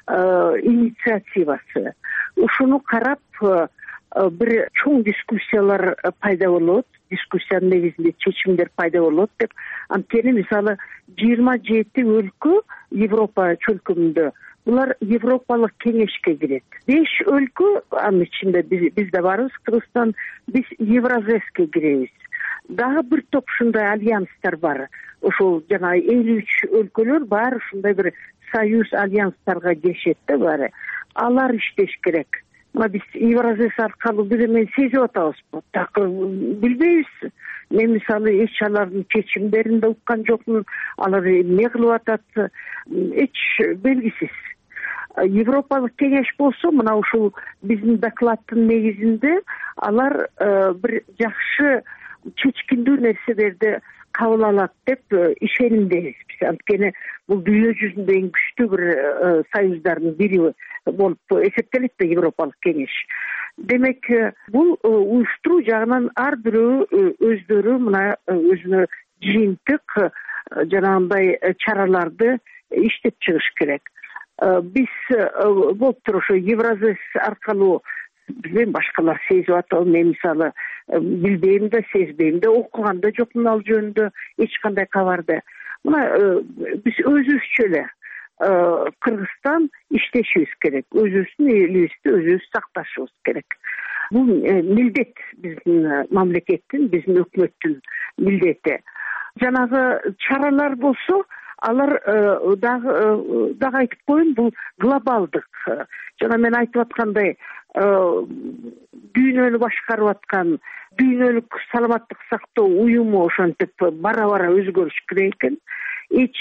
инициативасы. Ушуну карап бир чоң дискуссиялар пайда болот, дискуссиянын негизинде чечимдер пайда болот деп. Анткени мисалы 27 өлкө Европа чөлкөмүндө, булар Европалык кеңешке кирет. 5 өлкө, анын ичинде биз да барбыз, Кыргызстан, биз Евразеске киребиз. Дагы бир топ ушундай альянстар бар. Ошол жана 53 өлкөлөр бар, ушундай бир союз альянстарга киришет да баары. Алар иштеш керек. Мына биз Евразес аркылуу бир эме сезип атабызбы? Так билбейбиз. Мен мисалы эч алардын чечимдерин да уккан жокмун. Алар эмне кылып атат? Эч белгисиз. Европалык кеңеш болсо, мына ушул биздин докладдын негизинде алар бир жакшы чечкиндүү нерселерди кабыл алат деп ишенимдебиз. Анткени бул дүйнө жүзүндө эң күчтүү бир союздардын бири болуп эсептелет да Европалык кеңеш. Демек, бул уюштуруу жагынан ар бирөө өздөрү мына өзүнө жыйынтык жанагындай чараларды иштеп чыгыш керек. Биз болуптур ошо Евразес аркылуу билбейм, башкалар сезип атабы, мен мисалы билбейм да, сезбейм да, окуган да жокмун ал жөнүндө эч кандай кабарды. Мына биз өзүбүзчө эле Кыргызстан иштешибиз керек. Өзүбүздүн элибизди өзүбүз сакташыбыз керек. Бул милдет биздин мамлекеттин, биздин өкмөттүн милдети. Жанагы чаралар болсо, алар дагы айтып коеюн, бул глобалдык. Жана мен айтып аткандай, дүйнөнү башкарып аткан дүйнөлүк саламаттык сактоо уюму ошентип бара бара өзгөрүш керек экен. Эч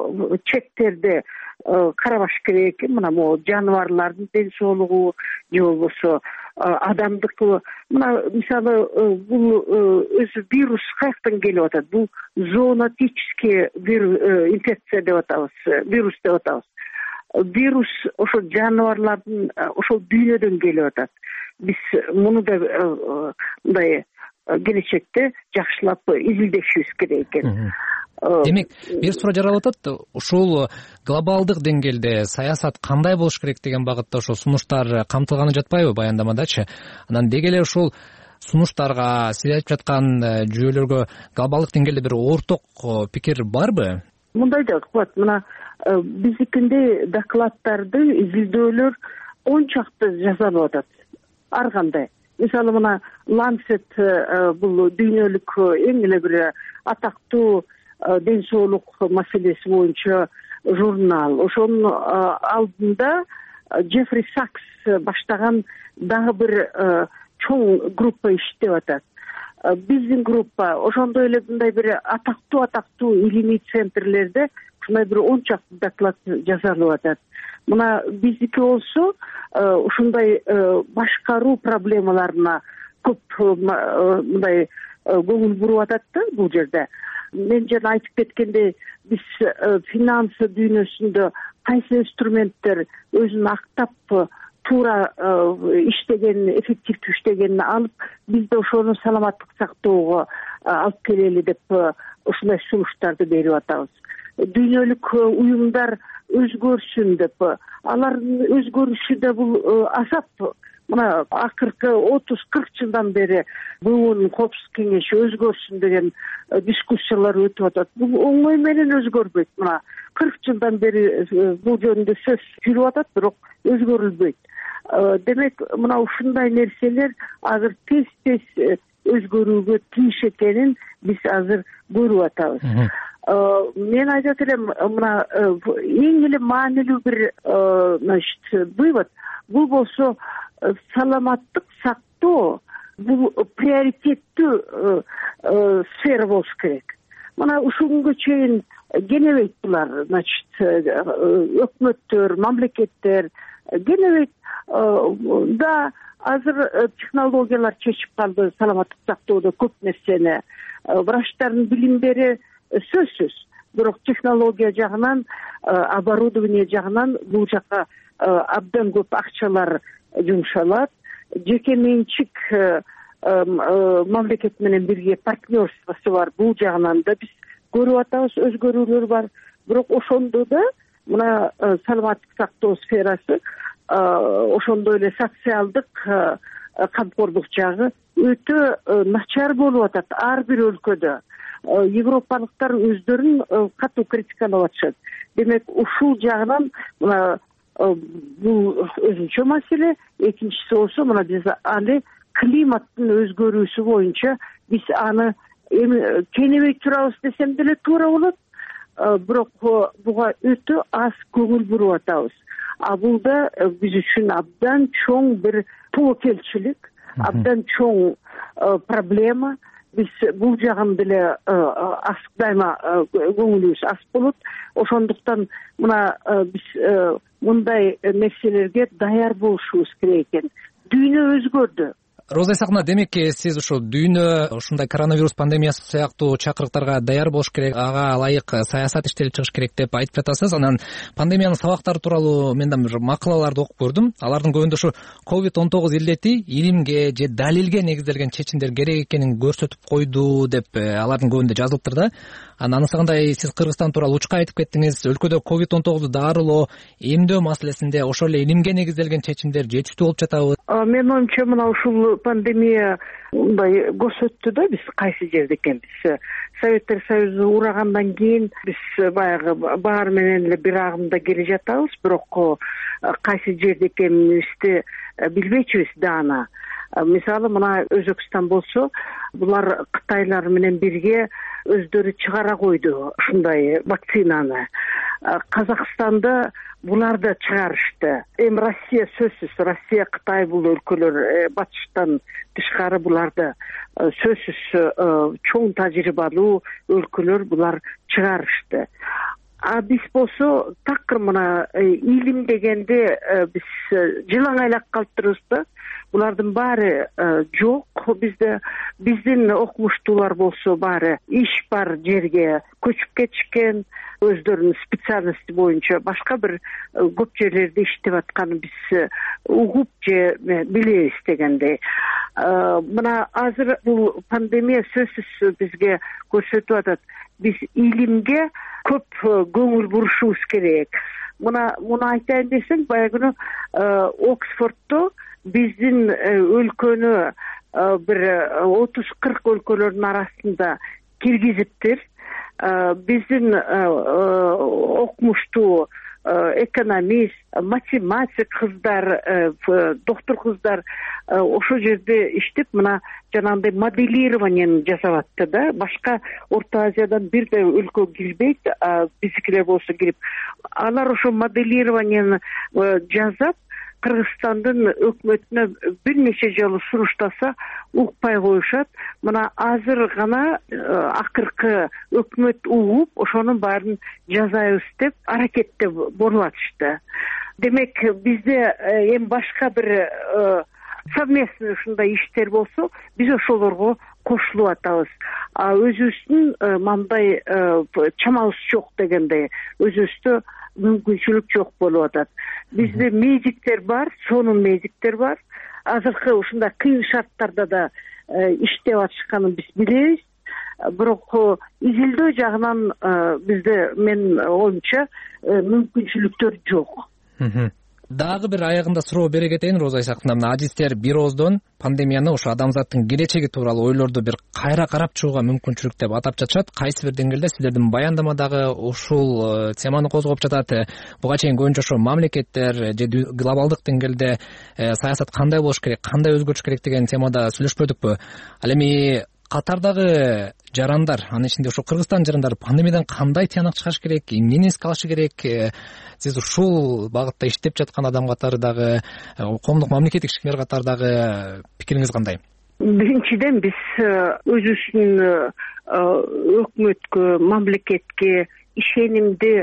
чектерди карабаш керек экен. Мына могу жаныбарлардын ден соолугу же болбосо адамдыкы. Мына мисалы бул өзү вирус каяктан келип атат? Бул зоонотический инфекция деп атабыз, вирус деп атабыз. Вирус ошо жаныбарлардын ошол дүйнөдөн келип атат. Биз муну да мындай келечекте жакшылап изилдешибиз керек экен. Демек, бир суроо жаралып атат. Ушул глобалдык деңгээлде саясат кандай болуш керек деген багытта ошо сунуштар камтылганы жатпайбы баяндамадачы? Анан деги эле ушул сунуштарга, сиз айтып жаткан жүйөлөргө глобалдык деңгээлде бир орток пикир барбы? Мындай да кылат. Мына биздикинде докладдарды, изилдөөлөр ончакты жасалып атат. Ар кандай. Мисалы мына Lancet бул дүйнөлүк эң эле бир атактуу ден соолук маселеси боюнча журнал. Ошонун алдында Джеффри Сакс баштаган дагы бир чоң группа иштеп атат. Биздин группа ошондой эле мындай бир атактуу илимий центрлерде ушундай бир ончакты доклад жасалып атат. Мына биздики болсо ушундай башкаруу проблемаларына көп мындай көңүл буруп атат да бул жерде. Мен жана айтып кеткендей, биз финансы дүйнөсүндө кайсы инструменттер өзүн актап туура иштегенин, эффективдүү иштегенин алып, биз да ошону саламаттык сактоого алып келели деп ушундай сунуштарды берип атабыз. Дүйнөлүк уюмдар өзгөрсүн деп, алардын өзгөрүшү да бул азап. Мына акыркы 30-40 жылдан бери БУнун коопсуздук кеңеши өзгөрсүн деген дискуссиялар өтүп атат. Бул оңой менен өзгөрбөйт. Мына 40 жылдан бери бул жөнүндө сөз жүрүп атат, бирок өзгөрүлбөйт. Демек, мына ушундай нерселер азыр тез өзгөрүүгө тийиш экенин биз азыр көрүп атабыз. Мен айтат элем, мына эң эле маанилүү бир вывод, бул болсо саламаттык сактоо бул приоритеттүү сфера болуш керек. Мына ушул күнгө чейин кенебейт булар, өкмөттөр, мамлекеттер кенебейт. Да азыр технологиялар чечип калды саламаттык сактоодо көп нерсени. Врачтардын билимдери сөзсүз. Бирок технология жагынан, оборудование жагынан бул жака абдан көп акчалар жумшалат. Жеке менчик мамлекет менен бирге партнерствосу бар. Бул жагынан да биз көрүп атабыз, өзгөрүүлөр бар. Бирок ошондо да мына саламаттык сактоо сферасы, ошондой эле социалдык камкордук жагы өтө начар болуп атат ар бир өлкөдө. Европалыктар өздөрүн катуу критикалап атышат. Демек, ушул жагынан мына бул өзүнчө маселе. Экинчиси болсо, мына биз аны климаттын өзгөрүүсү боюнча биз аны эми кенебей турабыз десем деле туура болот. Бирок буга өтө аз көңүл буруп атабыз. Бул да биз үчүн абдан чоң бир тобокелчилик, абдан чоң проблема. Биз бул жагын деле дайыма көңүлүбүз ас болот. Ошондуктан мына биз мындай нерселерге даяр болушубуз керек экен. Дүйнө өзгөрдү. Роза Исаковна, демек сиз ушул дүйнө ушундай коронавирус пандемиясы сыяктуу чакырыктарга даяр болуш керек, ага ылайык саясат иштелип чыгыш керек деп айтып жатасыз. Анан пандемиянын сабактары тууралуу мен да бир макалаларды окуп көрдүм. Алардын көбүндө ушу COVID-19 илдети илимге же далилге негизделген чечимдер керек экенин көрсөтүп койду деп алардын көбүндө жазылыптыр да. Анан анысыкандай сиз Кыргызстан тууралуу учка айтып кеттиңиз. Өлкөдө COVID-19 дарылоо, эмдөө маселесинде ошол эле илимге негизделген чечимдер жетиштүү болуп жатабы? Менин оюмча мына ушул пандемия мындай көрсөттү да биз кайсы жерде экенбиз. Советтер Союзу урагандан кийин биз баягы баар менен эле бир агымда келе жатабыз, бирок кайсы жерде экенибизди билбейчүбүз даана. Мисалы мына Өзбекстан болсо, булар Кытайлар менен бирге өздөрү чыгара койду ушундай вакцинаны. Казакстанда буларды чыгарышты. Эми Россия сөзсүз, Россия, Кытай бул өлкөлөр батыштан тышкары буларды сөзсүз чоң тажрыйбалуу өлкөлөр булар чыгарышты. А биз болсо такыр мына илим дегенде биз жылаңайлап калыптырбыз да. Булардын баары жок бизде. Биздин окумуштуулар болсо баары иш бар жерге көчүп кетишкен, өздөрүнүн специальности боюнча башка бир көп жерлерде иштеп атканын биз угуп же билебиз дегендей. Мына азыр бул пандемия сөзсүз бизге көрсөтүп атат. Биз илимге көп көңүл бурушубуз керек. Муну айтайын десең, баягы Оксфордто биздин өлкөнү бир 30-40 өлкөлөрдүн арасында киргизиптир. Биздин окумуштуу экономист, математик кыздар, доктор кыздар ошол жерде иштеп, мына жанагындай моделированиени жасап атты да. Башка Орто Азиядан бир да өлкө кирбейт, биздикилер болсо кирип. Алар ошо моделированиени жасап, Кыргызстандын өкмөтүнө бир нече жолу суруштаса укпай коюшат. Мына азыр гана акыркы өкмөт угуп, ошонун баарын жазайбыз деп аракетте болуп атышты. Демек, бизде эми башка бир совместный ушундай иштер болсо, биз ошолорго кошулуп атабыз. Өзүбүздүн мындай чамабыз жок дегендей, өзүбүздө мүмкүнчүлүк жок болуп атат. Бизде медиктер бар, сонун медиктер бар. Азыркы ушундай кыйын шарттарда да иштеп атышканын биз билебиз. Бирок изилдөө жагынан бизде, менин оюмча, мүмкүнчүлүктөр жок. Дагы бир аягында суроо бере кетейин, Роза Исаковна. Мына адистер бир ооздон пандемияны ошо адамзаттын келечеги тууралуу ойлорду бир кайра карап чыгууга мүмкүнчүлүк деп атап жатышат. Кайсы бир деңгээлде силердин баяндамадагы ушул теманы козгоп жатат. Буга чейин көбүнчө ошо мамлекеттер же глобалдык деңгээлде саясат кандай болуш керек, кандай өзгөрүш керек деген темада сүйлөшпөдүкпү? Ал эми катардагы жарандар, анын ичинде ошо Кыргызстан жарандары пандемиядан кандай тыянак чыгаш керек, эмнени эске алышы керек? Сиз ушул багытта иштеп жаткан адам катары дагы, коомдук мамлекеттик ишкер катары дагы пикириңиз кандай? Биринчиден биз өзүбүздүн өкмөткө, мамлекетке ишенимди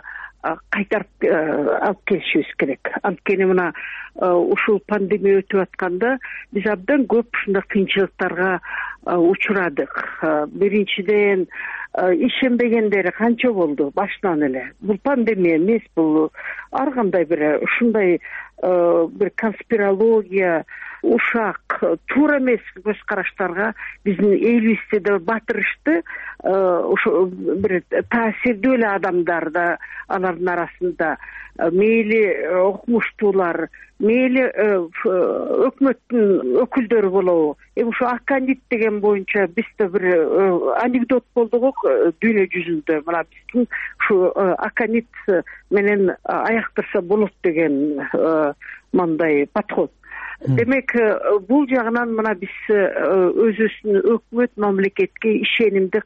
кайтарып алып келишибиз керек. Анткени мына ушул пандемия өтүп атканда биз абдан көп ушундай кыйынчылыктарга учурадык. Биринчиден ишенбегендери канча болду башынан эле. Бул пандемия эмес, бул ар кандай бир ушундай бир конспирология, ушак, туура эмес көз караштарга биздин элибизди да батырышты. Ошо бир таасирдүү эле адамдар да алардын арасында, мейли окумуштуулар, мейли өкмөттүн өкүлдөрү болобу. Эми ушу Аканит деген боюнча бизде бир анекдот болду го дүйнө жүзүндө. Мына биздин ушу Аканит менен аяктырса болот деген мындай подход. Демек, бул жагынан мына биз өзүбүздүн өкмөт, мамлекетке ишенимди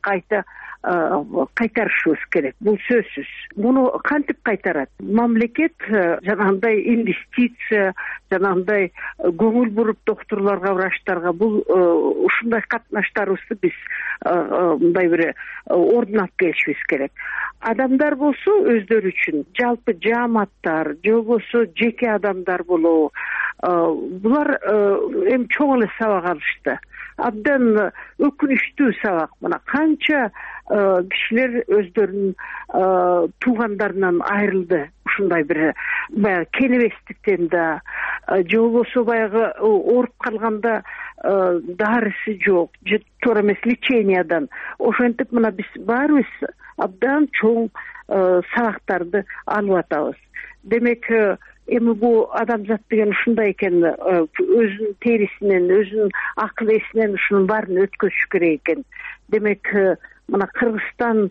кайтарышыбыз керек. Бул сөзсүз. Муну кантип кайтарат? Мамлекет жанагындай инвестиция, жанагындай көңүл буруп докторлорго, врачтарга бул ушундай катнаштарыбызды биз мындай бир ордунап келишибиз керек. Адамдар болсо өздөрү үчүн, жалпы жааматтар, же болбосо жеке адамдар болобу, булар эми чоң эле сабак алышты. Абдан өкүнүчтүү сабак. Мына канча кишилер өздөрүнүн туугандарынан айрылды. Ушундай бир баягы кенебестиктен да, же болбосо баягы ооруп калганда дарысы жок, же туура эмес лечениядан. Ошентип мына биз баарыбыз абдан чоң сабактарды алып атабыз. Демек, эми бул адамзат деген ушундай экен, өзүнүн терисинен, өзүнүн акыл эсинен ушунун баарын өткөзүш керек экен. Демек, мына Кыргызстан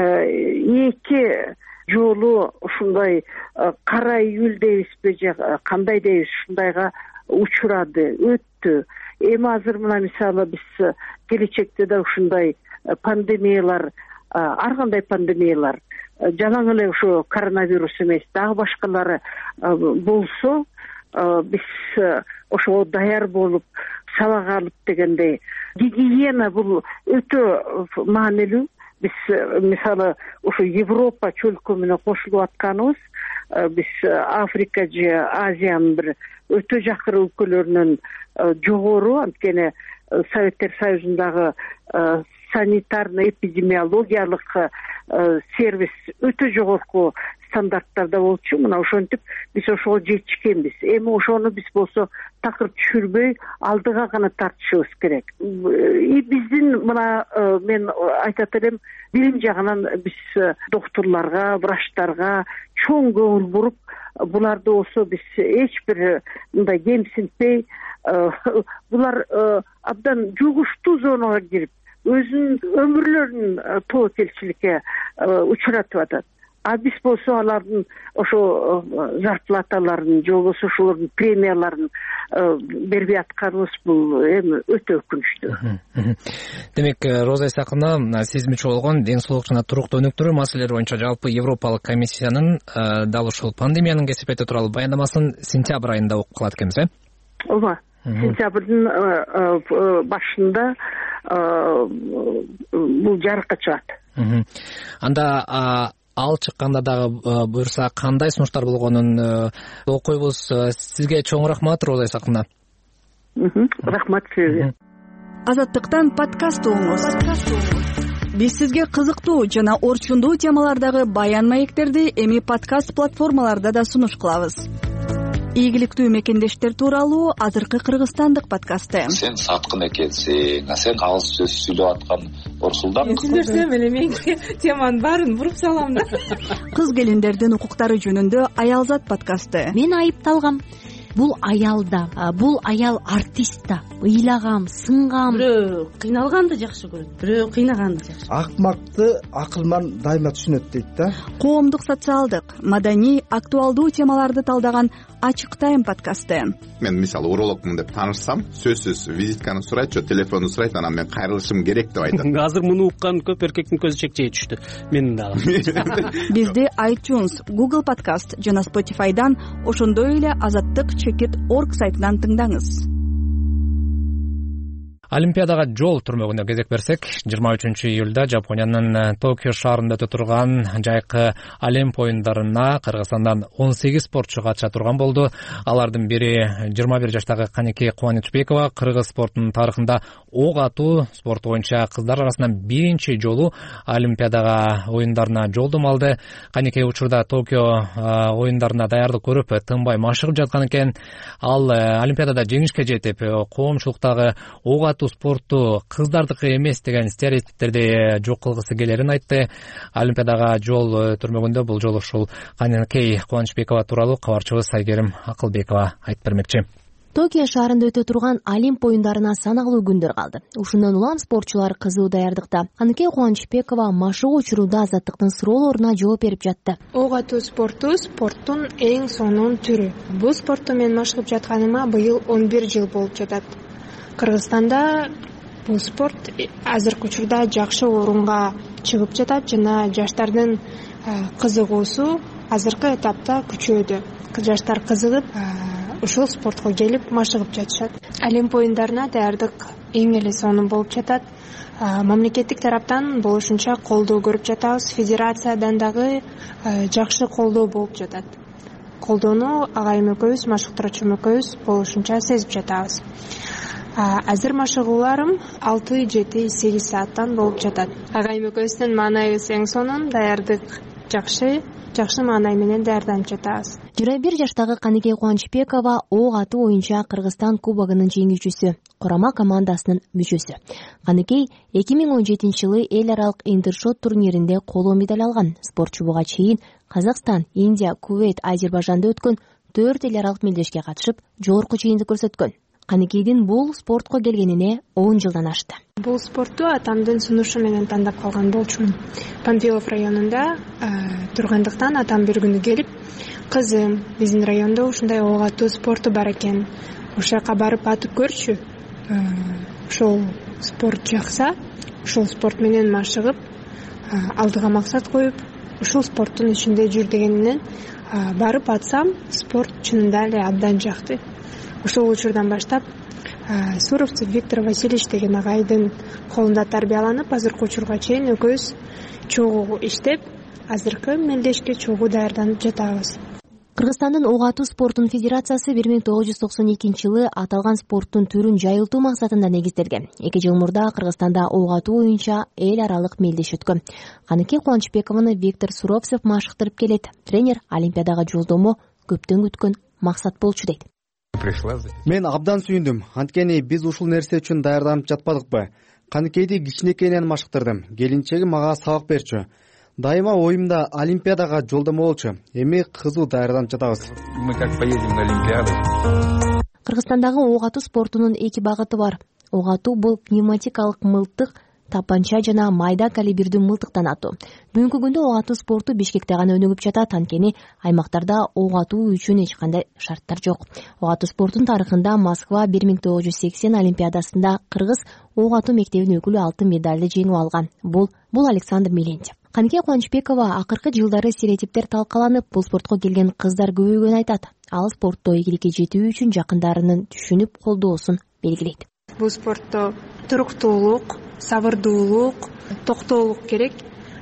эки жолу ушундай кара июль дейбизби же кандай дейбиз, ушундайга учурады, өттү. Эми азыр мына мисалы биз келечекте да ушундай пандемиялар, ар кандай пандемиялар жалаң эле ошо коронавирус эмес дагы башкалары болсо биз ошого даяр болуп сабак алып дегендей. Гигиена бул өтө маанилүү. Биз мисалы ошо Европа чөлкөмүнө кошулуп атканыбыз, биз Африка же Азиянын бир өтө жакыр өлкөлөрүнөн жогору, анткени Советтер Союзундагы санитарно-эпидемиологиялык сервис өтө жогорку стандарттарда болчу. Мына ошентип биз ошого жетишкенбиз. Эми ошону биз болсо такыр түшүрбөй алдыга гана тартышыбыз керек. Биздин мына мен айтат элем, билим жагынан биз доктурларга, врачтарга чоң көңүл буруп, буларды болсо биз эч бир мындай кемсинтпей, булар абдан жугуштуу зонага кирип, өзүнүн өмүрлөрүн тобокелчиликке учуратып атат. А биз болсо алардын ошо зарплаталарын же болбосо ошолордун премияларын бербей атканыбыз бул эми өтө өкүнүчтүү. Демек, Роза Исаковна, сиз мүчө болгон ден соолук жана туруктуу өнүктүрүү маселелери боюнча жалпы Европалык комиссиянын дал ушул пандемиянын кесипети тууралуу баяндамасын сентябрь айында окуп калат экенбиз, ооба. Сентябрдын башында бул жарыкка чыгат. Анда ал чыкканда дагы буюрса кандай сунуштар болгонун окуйбуз. Сизге чоң рахмат, Роза Исаковна. Рахмат сизге. Азаттыктан подкаст угуңуз. Биз сизге кызыктуу жана орчундуу темалардагы баян маектерди эми подкаст платформаларда да сунуш кылабыз. Ийгиликтүү мекендештер тууралуу азыркы кыргызстандык подкасты. Сен саткын экенсиң, сен кагыз сөз сүйлөп аткан Орсулдан. Түшүндүрсөм эле мен теманын баарын буруп салам да. Кыз келиндердин укуктары жөнүндө Аялзат подкасты. Мен айыпталгам. Бул аял да, бул аял артист да. Ыйлагам, сынгам. Бирөө кыйналганды жакшы көрөт, бирөө кыйнаганды жакшы. Акмакты акылман дайыма түшүнөт дейт да. Коомдук, социалдык, маданий, актуалдуу темаларды талдаган Ачык тайм подкасты. Мен мисалы урологмун деп таанышсам, сөзсүз визитканы сурайт, же телефонду сурайт, анан мен кайрылышым керек деп айтат. Азыр муну уккан көп эркектин көзү чекчей түштү. Менин дагы. Бизди iTunes, Google Podcast жана Spotify'дан, ошондой эле azattik.org сайтынан тыңдаңыз. Олимпиадага жол түрмөгүнө кезек берсек, 23-июлда Жапониянын Токио шаарында өтө турган жайкы Олимп оюндарына Кыргызстандан 18 спортчу катыша турган болду. Алардын бири 21 жаштагы Канике Кубанычбекова, кыргыз спортунун тарыхында ок атуу спорту боюнча кыздар арасынан биринчи жолу Олимпиадага оюндарына жолдом алды. Канике учурда Токио оюндарына даярдык көрүп, тынбай машыгып жаткан экен. Ал Олимпиадада жеңишке жетип, коомчулуктагы ок спорту кыздардыкы эмес деген стереотиптерди жок кылгысы келерин айтты. Олимпиадага жол түрмөгүндө бул жолу ушул Каникей Кубанычбекова тууралуу кабарчыбыз Айгерим Акылбекова айтып бермекчи. Токио шаарында өтө турган Олимп оюндарына саналуу күндөр калды. Ушундан улам спортчулар кызуу даярдыкта. Каникей Кубанычбекова машыгуу учурунда Азаттыктын суроолоруна жооп берип жатты. Ок атуу спорту спорттун эң сонун түрү. Бул спортто мен машыгып жатканыма быйыл 11 жыл болуп жатат. Кыргызстанда бул спорт азыркы учурда жакшы орунга чыгып жатат жана жаштардын кызыгуусу азыркы этапта күчөдү. Жаштар кызыгып, ушул спортко келип машыгып жатышат. Олимп оюндарына даярдык эң эле сонун болуп жатат. Мамлекеттик тараптан болушунча колдоо көрүп жатабыз. Федерациядан дагы жакшы колдоо болуп жатат. Колдоону агайым экөөбүз, машыктыруучум экөөбүз болушунча сезип жатабыз. Азыр машыгууларым 6-7-8 сааттан болуп жатат. Агайым экөөбүздүн маанайыбыз эң сонун, даярдык жакшы маанай менен даярданып жатабыз. 21 жаштагы Каникей Кубанычбекова ок атуу боюнча Кыргызстан кубогунун жеңүүчүсү, курама командасынын мүчөсү. Каникей 2017-жылы эл аралык интершот турниринде коло медаль алган. Спортчу буга чейин Казакстан, Индия, Кувейт, Азербайжанда өткөн 4 эл аралык мелдешке катышып, жогорку чейиндик көрсөткөн. Каникейдин бул спортко келгенине 10 жылдан ашты. Бул спортту атамдын сунушу менен тандап калган болчумун. Панфилов районунда тургандыктан атам бир күнү келип, кызым, биздин райондо ушундай ок атуу спорту бар экен. Ошол жака барып атып көрчү. Ошол спорт жакса, ошол спорт менен машыгып, алдыга максат коюп, ушул спорттун ичинде жүр дегенинен барып атсам спорт чынында эле абдан жакты. Ошол учурдан баштап Суровцев Виктор Васильевич деген агайдын колунда тарбияланып, азыркы учурга чейин экөөбүз чогуу иштеп, азыркы мелдешке чогуу даярданып жатабыз. Кыргызстандын ок атуу спортунун федерациясы 1992-жылы аталган спорттун түрүн жайылтуу максатында негизделген. 2 жыл мурда Кыргызстанда ок атуу боюнча эл аралык мелдеш өткөн. Каныкей Кубанычбековну Виктор Суровцев машыктырып келет. Тренер Олимпиадага жолдомо көптөн күткөн максат болчу дейт. Мен абдан сүйүндүм. Анткени биз ушул нерсе үчүн даярданып жатпадыкпы? Каныкейди кичинекейинен машыктырдым. Келинчегим мага сабак берчү. Дайыма оюмда Олимпиадага жолдомо болчу. Эми кызуу даярданып жатабыз. Мы как поедем на Олимпиаду. Кыргызстандагы ок атуу спортунун 2 багыты бар. Ок атуу бул пневматикалык мылтык, тапанча жана майда калибрдүү мылтыктан атуу. Бүгүнкү күндө ок атуу спорту Бишкекте гана өнүгүп жатат, анткени аймактарда ок атуу үчүн эч кандай шарттар жок. Ок атуу спортунун тарыхында Москва 1980 Олимпиадасында кыргыз ок атуу мектебинин өкүлү алтын медалды жеңип алган. Бул Александр Милентьев. Каныкей Кубанычбекова акыркы жылдары стереотиптер талкаланып, бул спортко келген кыздар көбөйгөнүн айтат. Ал спортто ийгиликке жетүү үчүн жакындарынын түшүнүп колдоосун белгилейт. Бул спортто туруктуулук, сабырдуулук, токтоолук керек.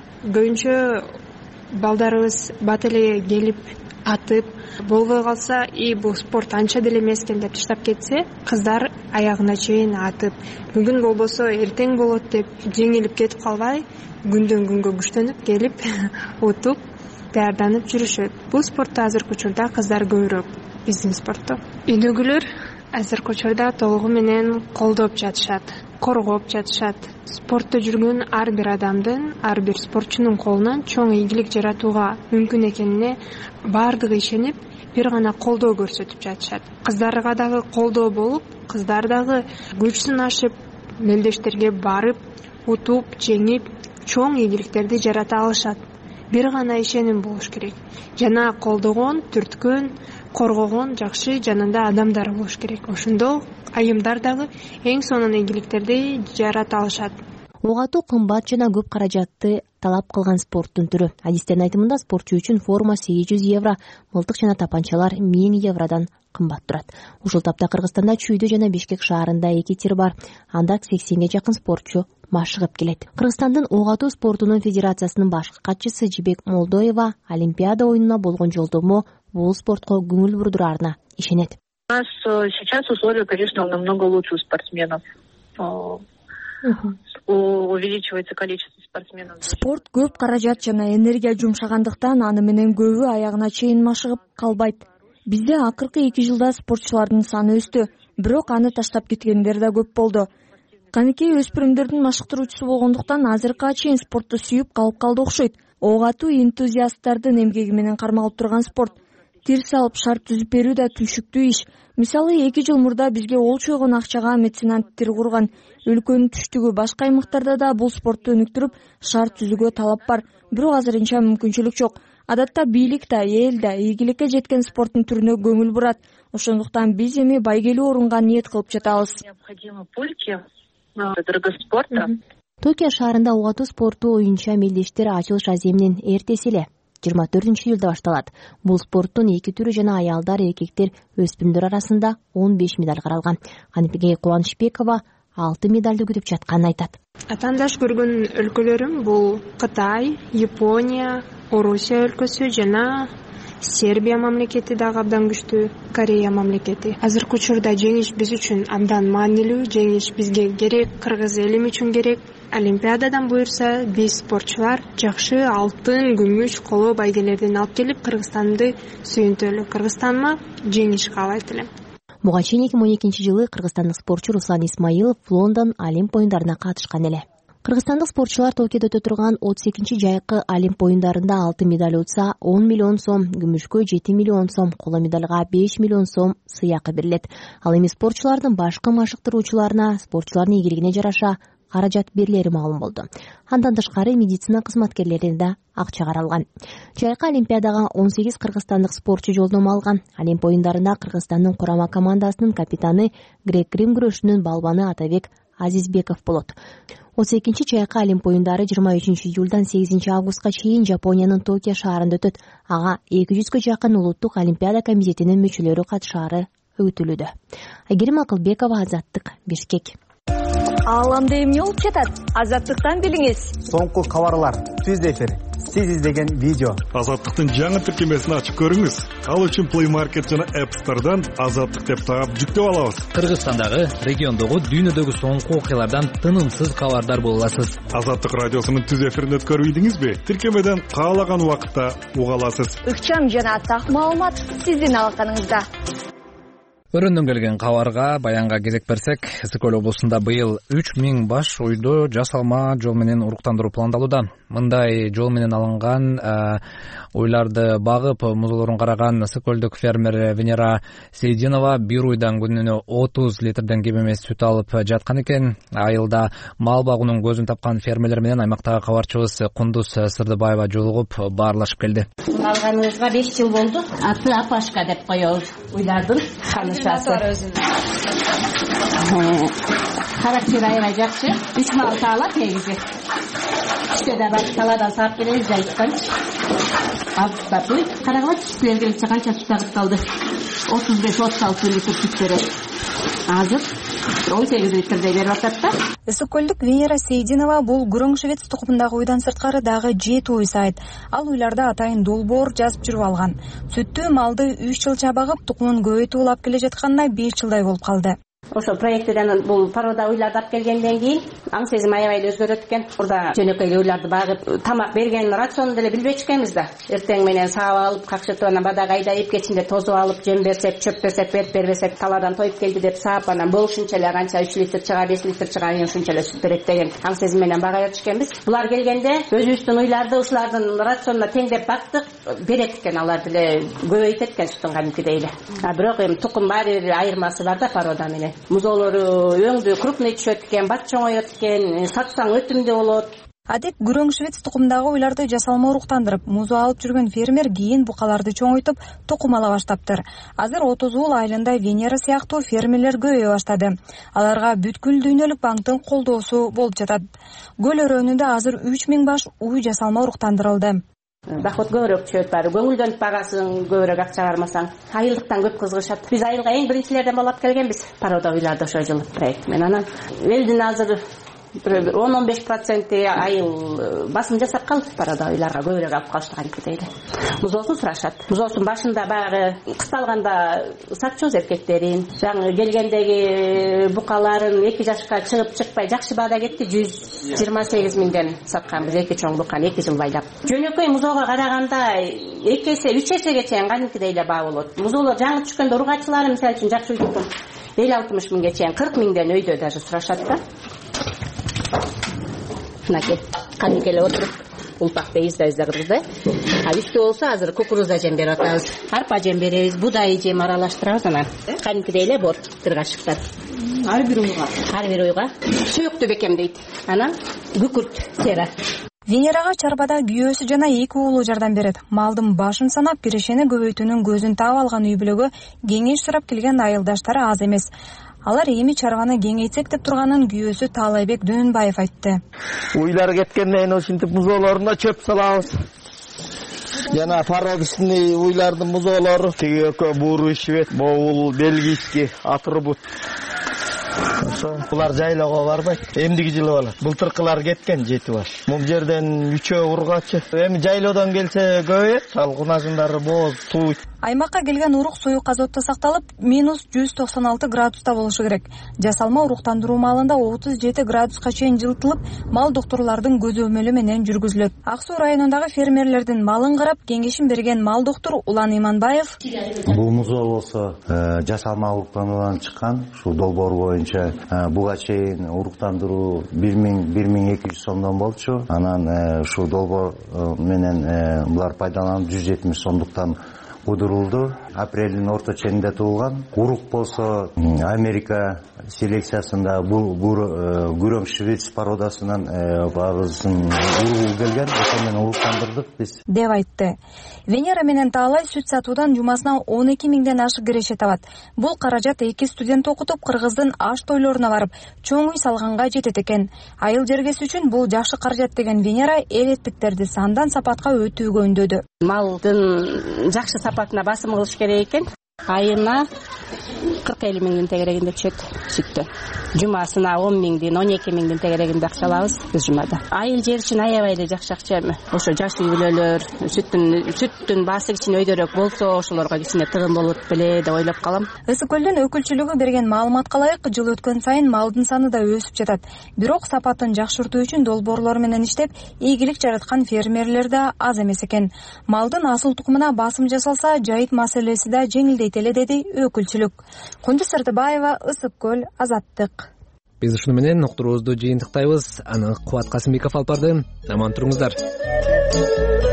Көбүнчө балдарыбыз бат эле келип атып, болбой калса, бул спорт анча деле эмес экен деп таштап кетсе, кыздар аягына чейин атып, бүгүн болбосо эртең болот деп жеңилип кетип калбай, күндөн күнгө күчтөнүп келип утуп даярданып жүрүшөт. Бул спортто азыркы учурда кыздар көбүрөөк биздин спортто. Үйдөгүлөр азыркы учурда толугу менен колдоп жатышат, коргоп жатышат. Спортто жүргөн ар бир адамдын, ар бир спортчунун колунан чоң ийгилик жаратууга мүмкүн экенине баардыгы ишенип, бир гана колдоо көрсөтүп жатышат. Кыздарга дагы колдоо болуп, кыздар дагы күч сынашып, мелдештерге барып, утуп, жеңип, чоң ийгиликтерди жарата алышат. Бир гана ишеним болуш керек. Жана колдогон, түрткөн, коргогон жакшы жанында адамдар болуш керек. Ошондо айымдар дагы эң сонун ийгиликтерди жарата алышат. Ок атуу кымбат жана көп каражатты талап кылган спорттун түрү. Адистердин айтымында спортчу үчүн форма 800 евро, мылтык жана тапанчалар 1000 евродан кымбат турат. Ушул тапта Кыргызстанда Чүйдө жана Бишкек шаарында 2 тир бар. Анда 80ге жакын спортчу машыгып келет. Кыргызстандын ок атуу спортунун федерациясынын башкы катчысы Жибек Молдоева Олимпиада оюнуна болгон жолдомо бул спортко көңүл бурдурарына ишенет. У нас сейчас условия, конечно, намного лучше у спортсменов. Увеличивается количество спортсменов. Спорт көп каражат жана энергия жумшагандыктан аны менен көбү аягына чейин машыгып калбайт. Бизде акыркы 2 жылда спортчулардын саны өстү, бирок аны таштап кеткендер да көп болду. Каныкей өспүрүмдөрдүн машыктыруучусу болгондуктан азыркыга чейин спортду сүйүп калып калды окшойт. Ок атуу энтузиасттардын эмгеги менен кармалып турган спорт. Тир салып шарт түзүп берүү да түшүктүү иш. Мисалы 2 жыл мурда бизге олчойгон акчага меценаттер курган. Өлкөнүн түштүгү башка аймактарда да бул спортту өнүктүрүп шарт түзүүгө талап бар. Бирок азырынча мүмкүнчүлүк жок. Адатта бийлик да, эл да ийгиликке жеткен спорттун түрүнө көңүл бурат. Ошондуктан биз эми байгелүү орунга ниет кылып жатабыз. Токио шаарында ок атуу спорту оюнча мелдештер ачылыш аземинин эртеси эле 24-июлда башталат. Бул спорттун 2 түрү жана аялдар, эркектер, өспүрүмдөр арасында 15 медаль каралган. Каныкей Кубанычбекова 6 медалды күтүп жатканын айтат. Атаандаш көргөн өлкөлөрүм бул Кытай, Япония, Орусия өлкөсү жана Сербия мамлекети дагы абдан күчтүү, Корея мамлекети. Азыркы учурда жеңиш биз үчүн абдан маанилүү, жеңиш бизге керек, кыргыз элим үчүн керек. Олимпиададан буюрса, биз спортчулар жакшы алтын, күмүш, коло байгелерден алып келип, Кыргызстанды сүйүнтөлү. Кыргызстанга жеңиш каалайт элем. Буга чейин 2012-жылы кыргызстандык спортчу Руслан Исмаилов Лондон Олимп оюндарына катышкан эле. Кыргызстандык спортчулар Токиодо өтө турган 32-жайкы Олимп оюндарында алтын медаль утса 10 миллион сом, күмүшкө 7 миллион сом, коло медальга 5 миллион сом сыйакы берилет. Ал эми спортчулардын башкы машыктыруучуларына спортчулардын ийгилигине жараша каражат берилери маалым болду. Андан тышкары медицина кызматкерлерине да акча каралган. Жайкы Олимпиадага 18 кыргызстандык спортчу жолдомо алган. Олимп оюндарында Кыргызстандын курама командасынын капитаны грек-рим күрөшүнүн балбаны Атабек Азизбеков болот. 32-чи чайкы Олимп оюндары 23-июлдан 8-августка чейин Жапониянын Токио шаарында өтөт. Ага 200гө жакын улуттук олимпиада комитетинин мүчөлөрү катышаары күтүлүүдө. Айгерим Акылбекова, Азаттык, Бишкек. Ааламда эмне болуп жатат? Азаттыктан билиңиз. Соңку кабарлар, түз эфир, сиз издеген видео. Азаттыктын жаңы тиркемесин ачып көрүңүз. Ал үчүн Play Market жана App Store'дан Азаттык деп таап жүктөп алабыз. Кыргызстандагы, региондогу, дүйнөдөгү соңку окуялардан тынымсыз кабардар боло аласыз. Азаттык радиосунун түз эфирин өткөрүп ийдиңизби? Тиркемеден каалаган убакытта уга аласыз. Ыкчам жана так маалымат сиздин алаканыңызда. Өрөндөн келген кабарга, баянга кезек берсек, Ысык Көл облусунда быйыл 3000 баш уйду жасалма жол менен уруктандыруу пландалууда. Мындай жол менен алынган уйларды багып, музоолорун караган Ысык Көлдүк фермер Венера Сейдинова бир уйдан күнүнө 30 литрден кем эмес сүт алып жаткан экен. Айылда мал багуунун көзүн тапкан фермерлер менен аймактагы кабарчыбыз Кундуз Сырдыбаева жолугуп баарлашып келди. Алганыбызга 5 жыл болду. Аты Апашка деп коебуз. Уйлардын характер аябай жакшы. 3 мал таалат негизи. Үчтө да бар таладан саап келебиз айтканчы. Аптапы карагыла түшкүлөр келипчи канча сүт агып калды. 35-36 литр сүт берет. Азыр 18 литрдей берип атат да. Ысык Көлдүк Венера Сейдинова бул гүрөң швец тукумундагы уйдан сырткары дагы 7 уй сайт. Ал уйларда атайын долбоор жазып жүрүп алган. Сүттү малды 3 жылча багып, тукумун көбөйтүп улап келе жатканына 5 жылдай болуп калды. Ошо проекттен бул порода уйларды алып келгенден кийин аң сезим аябай өзгөрөт экен. Урда жөнөкөй уйларды багып, тамак берген рационду деле билбечү экенбиз да. Эртең менен саап алып, какшытып анан бадага айдайып, кечинде тозуп алып, жем берсек, чөп берсек, бербесек таладан тоюп келди деп саап, анан болушунча эле канча 3 литр чыга, 5 литр чыга, ушунча эле сүт берет деген аң сезим менен бага берчү экенбиз. Булар келгенде өзүбүздүн уйларды ушулардын рационуна теңдеп бактык, берет экен, алар деле көбөйтөт экен сүтүн кадимкидей эле. Бирок эми тукум баары бир айырмасы бар да порода менен. Музоолору өңдү крупный түшөт экен, бат чоңоет экен, сатсаң өтүмдүү болот. Адек гүрөң швец тукумундагы уйларды жасалма уруктандырып, музоо алып жүргөн фермер кийин букаларды чоңойтуп, тукум ала баштаптыр. Азыр 30 уул айылында Венера сыяктуу фермерлер көбөйө баштады. Аларга бүткүл дүйнөлүк банктын колдоосу болуп жатат. Көл өрөөнүндө азыр 3000 баш уй жасалма уруктандырылды. Доход көбүрөөк түшөт, баары көңүлдөнүп багасың, көбүрөөк акча бармасаң. Айылдыктан көп кызыгышат. Биз айылга эң биринчилерден болуп келгенбиз. Порода уйларды ошол жылы проект менен. Анан элдин азыр 10-15% айыл басым жасап калды порода уйларга көбүрөөк алып калыштыган дейли. Музоосун сурашат. Музоосун башында баягы кысталганда сатчубуз эркектерин, жаңы келгендеги букаларын 2 жашка чыгып чыкпай жакшы баада кетти. 128 миңден сатканбыз 2 чоң буканы 2 жыл байлап. Жөнөкөй музоого караганда 2 эсе 3 эсеге чейин кадимкидей эле баа болот. Музоолор жаңы түшкөндө ургачылары мисалы үчүн жакшы уйдукун 50-60 миңге чейин 40 миңден өйдө даже сурашат да. Мынакей кадимкеле отуруп улпакты изда кыргызды. Үстү болсо азыр кукуруза жем берип атабыз. Арпа жем беребиз, будай жем аралаштырабыз анан. Кадимкидей эле бор бир кашыктар. Ар бир уйга сөөктү бекемдейт. Анан күкүрт сера. Венерага чарбада күйөөсү жана 2 уулу жардам берет. Малдын башын санап, кирешени көбөйтүүнүн көзүн таап алган үй бүлөгө кеңеш сурап келген айылдаштары аз эмес. Алар эми чарбаны кеңейтсек деп турганын күйөөсү Таалайбек Дөнбаев айтты. Уйлар кеткенден кийин ушинтип музоолоруна чөп салабыз. Жана породистный уйлардын музоолору тиги экөө бурый швед, бул бельгийский отрубут. Булар жайлоого барбайт. Эмдиги жылы болот. Былтыркылар кеткен 7 баш. Бул жерден 3өө ургачы. Эми жайлоодон келсе көбөйөт. Салгынажындары боз, туйт. Аймакка келген урук суюк азотто сакталып, -196 градуста болушу керек. Жасалма уруктандыруу маалында 37 градуска чейин жылытылып, мал доктурлардын көзөмөлү менен жүргүзүлөт. Ак Суу районундагы фермерлердин малын карап, кеңешин берген мал доктур Улан Иманбаев: Бул музоо болсо жасалма уруктандыруудан чыккан, ушул долбоор боюнча буга чейин уруктандыруу 1000-1200 сомдон болчу. Анан ушул долбоор менен булар пайдаланып 170 сомдуктан кудурулду. Апрелдин орто ченинде туулган. Урук болсо Америка селекциясында бул күрөң швец породасынан багысын уругу келген. Ошо менен уруктандырдык биз деп айтты. Венера менен Таалай сүт сатуудан жумасына 12 миңден ашык киреше табат. Бул каражат 2 студент окутуп Кыргыздын аш тойлоруна барып, чоң үй салганга жетет экен. Айыл жергеси үчүн бул жакшы каражат деген Венера элеттиктерди сандан сапатка өтүүгө үндөдү. Малдын жакшы сапатына басым кылыш керек экен. Айына 40-50 миңдин тегерегинде түшөт сүттө. Жумасына 10 миңдин, 12 миңдин тегерегинде акча алабыз биз жумада. Айыл жер үчүн аябай эле жакшы акча эми. Ошо жаш үй бүлөлөр, сүттүн баасы кичине өйдөрөөк болсо, ошолорго кичине тыгын болот беле деп ойлоп калам. Ысык көлдүн өкүлчүлүгү берген маалыматка ылайык, жыл өткөн сайын малдын саны да өсүп жатат. Бирок сапатын жакшыртуу үчүн долбоорлор менен иштеп, ийгилик жараткан фермерлер да аз эмес экен. Малдын асыл тукумуна басым жасалса, жайыт маселеси да жеңилдейт эле деди өкүлчүлүк. Кундуз Сырдыбаева, Ысык көл, Азаттык. Биз ушуну менен уктуруубузду жыйынтыктайбыз. Аны Кубат Касымбеков алып барды. Аман туруңуздар.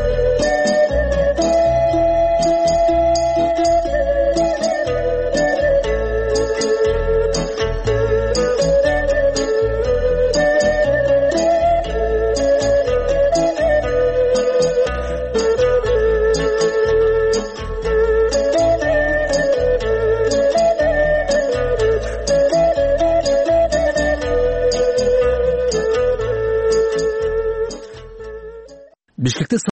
Бишкекте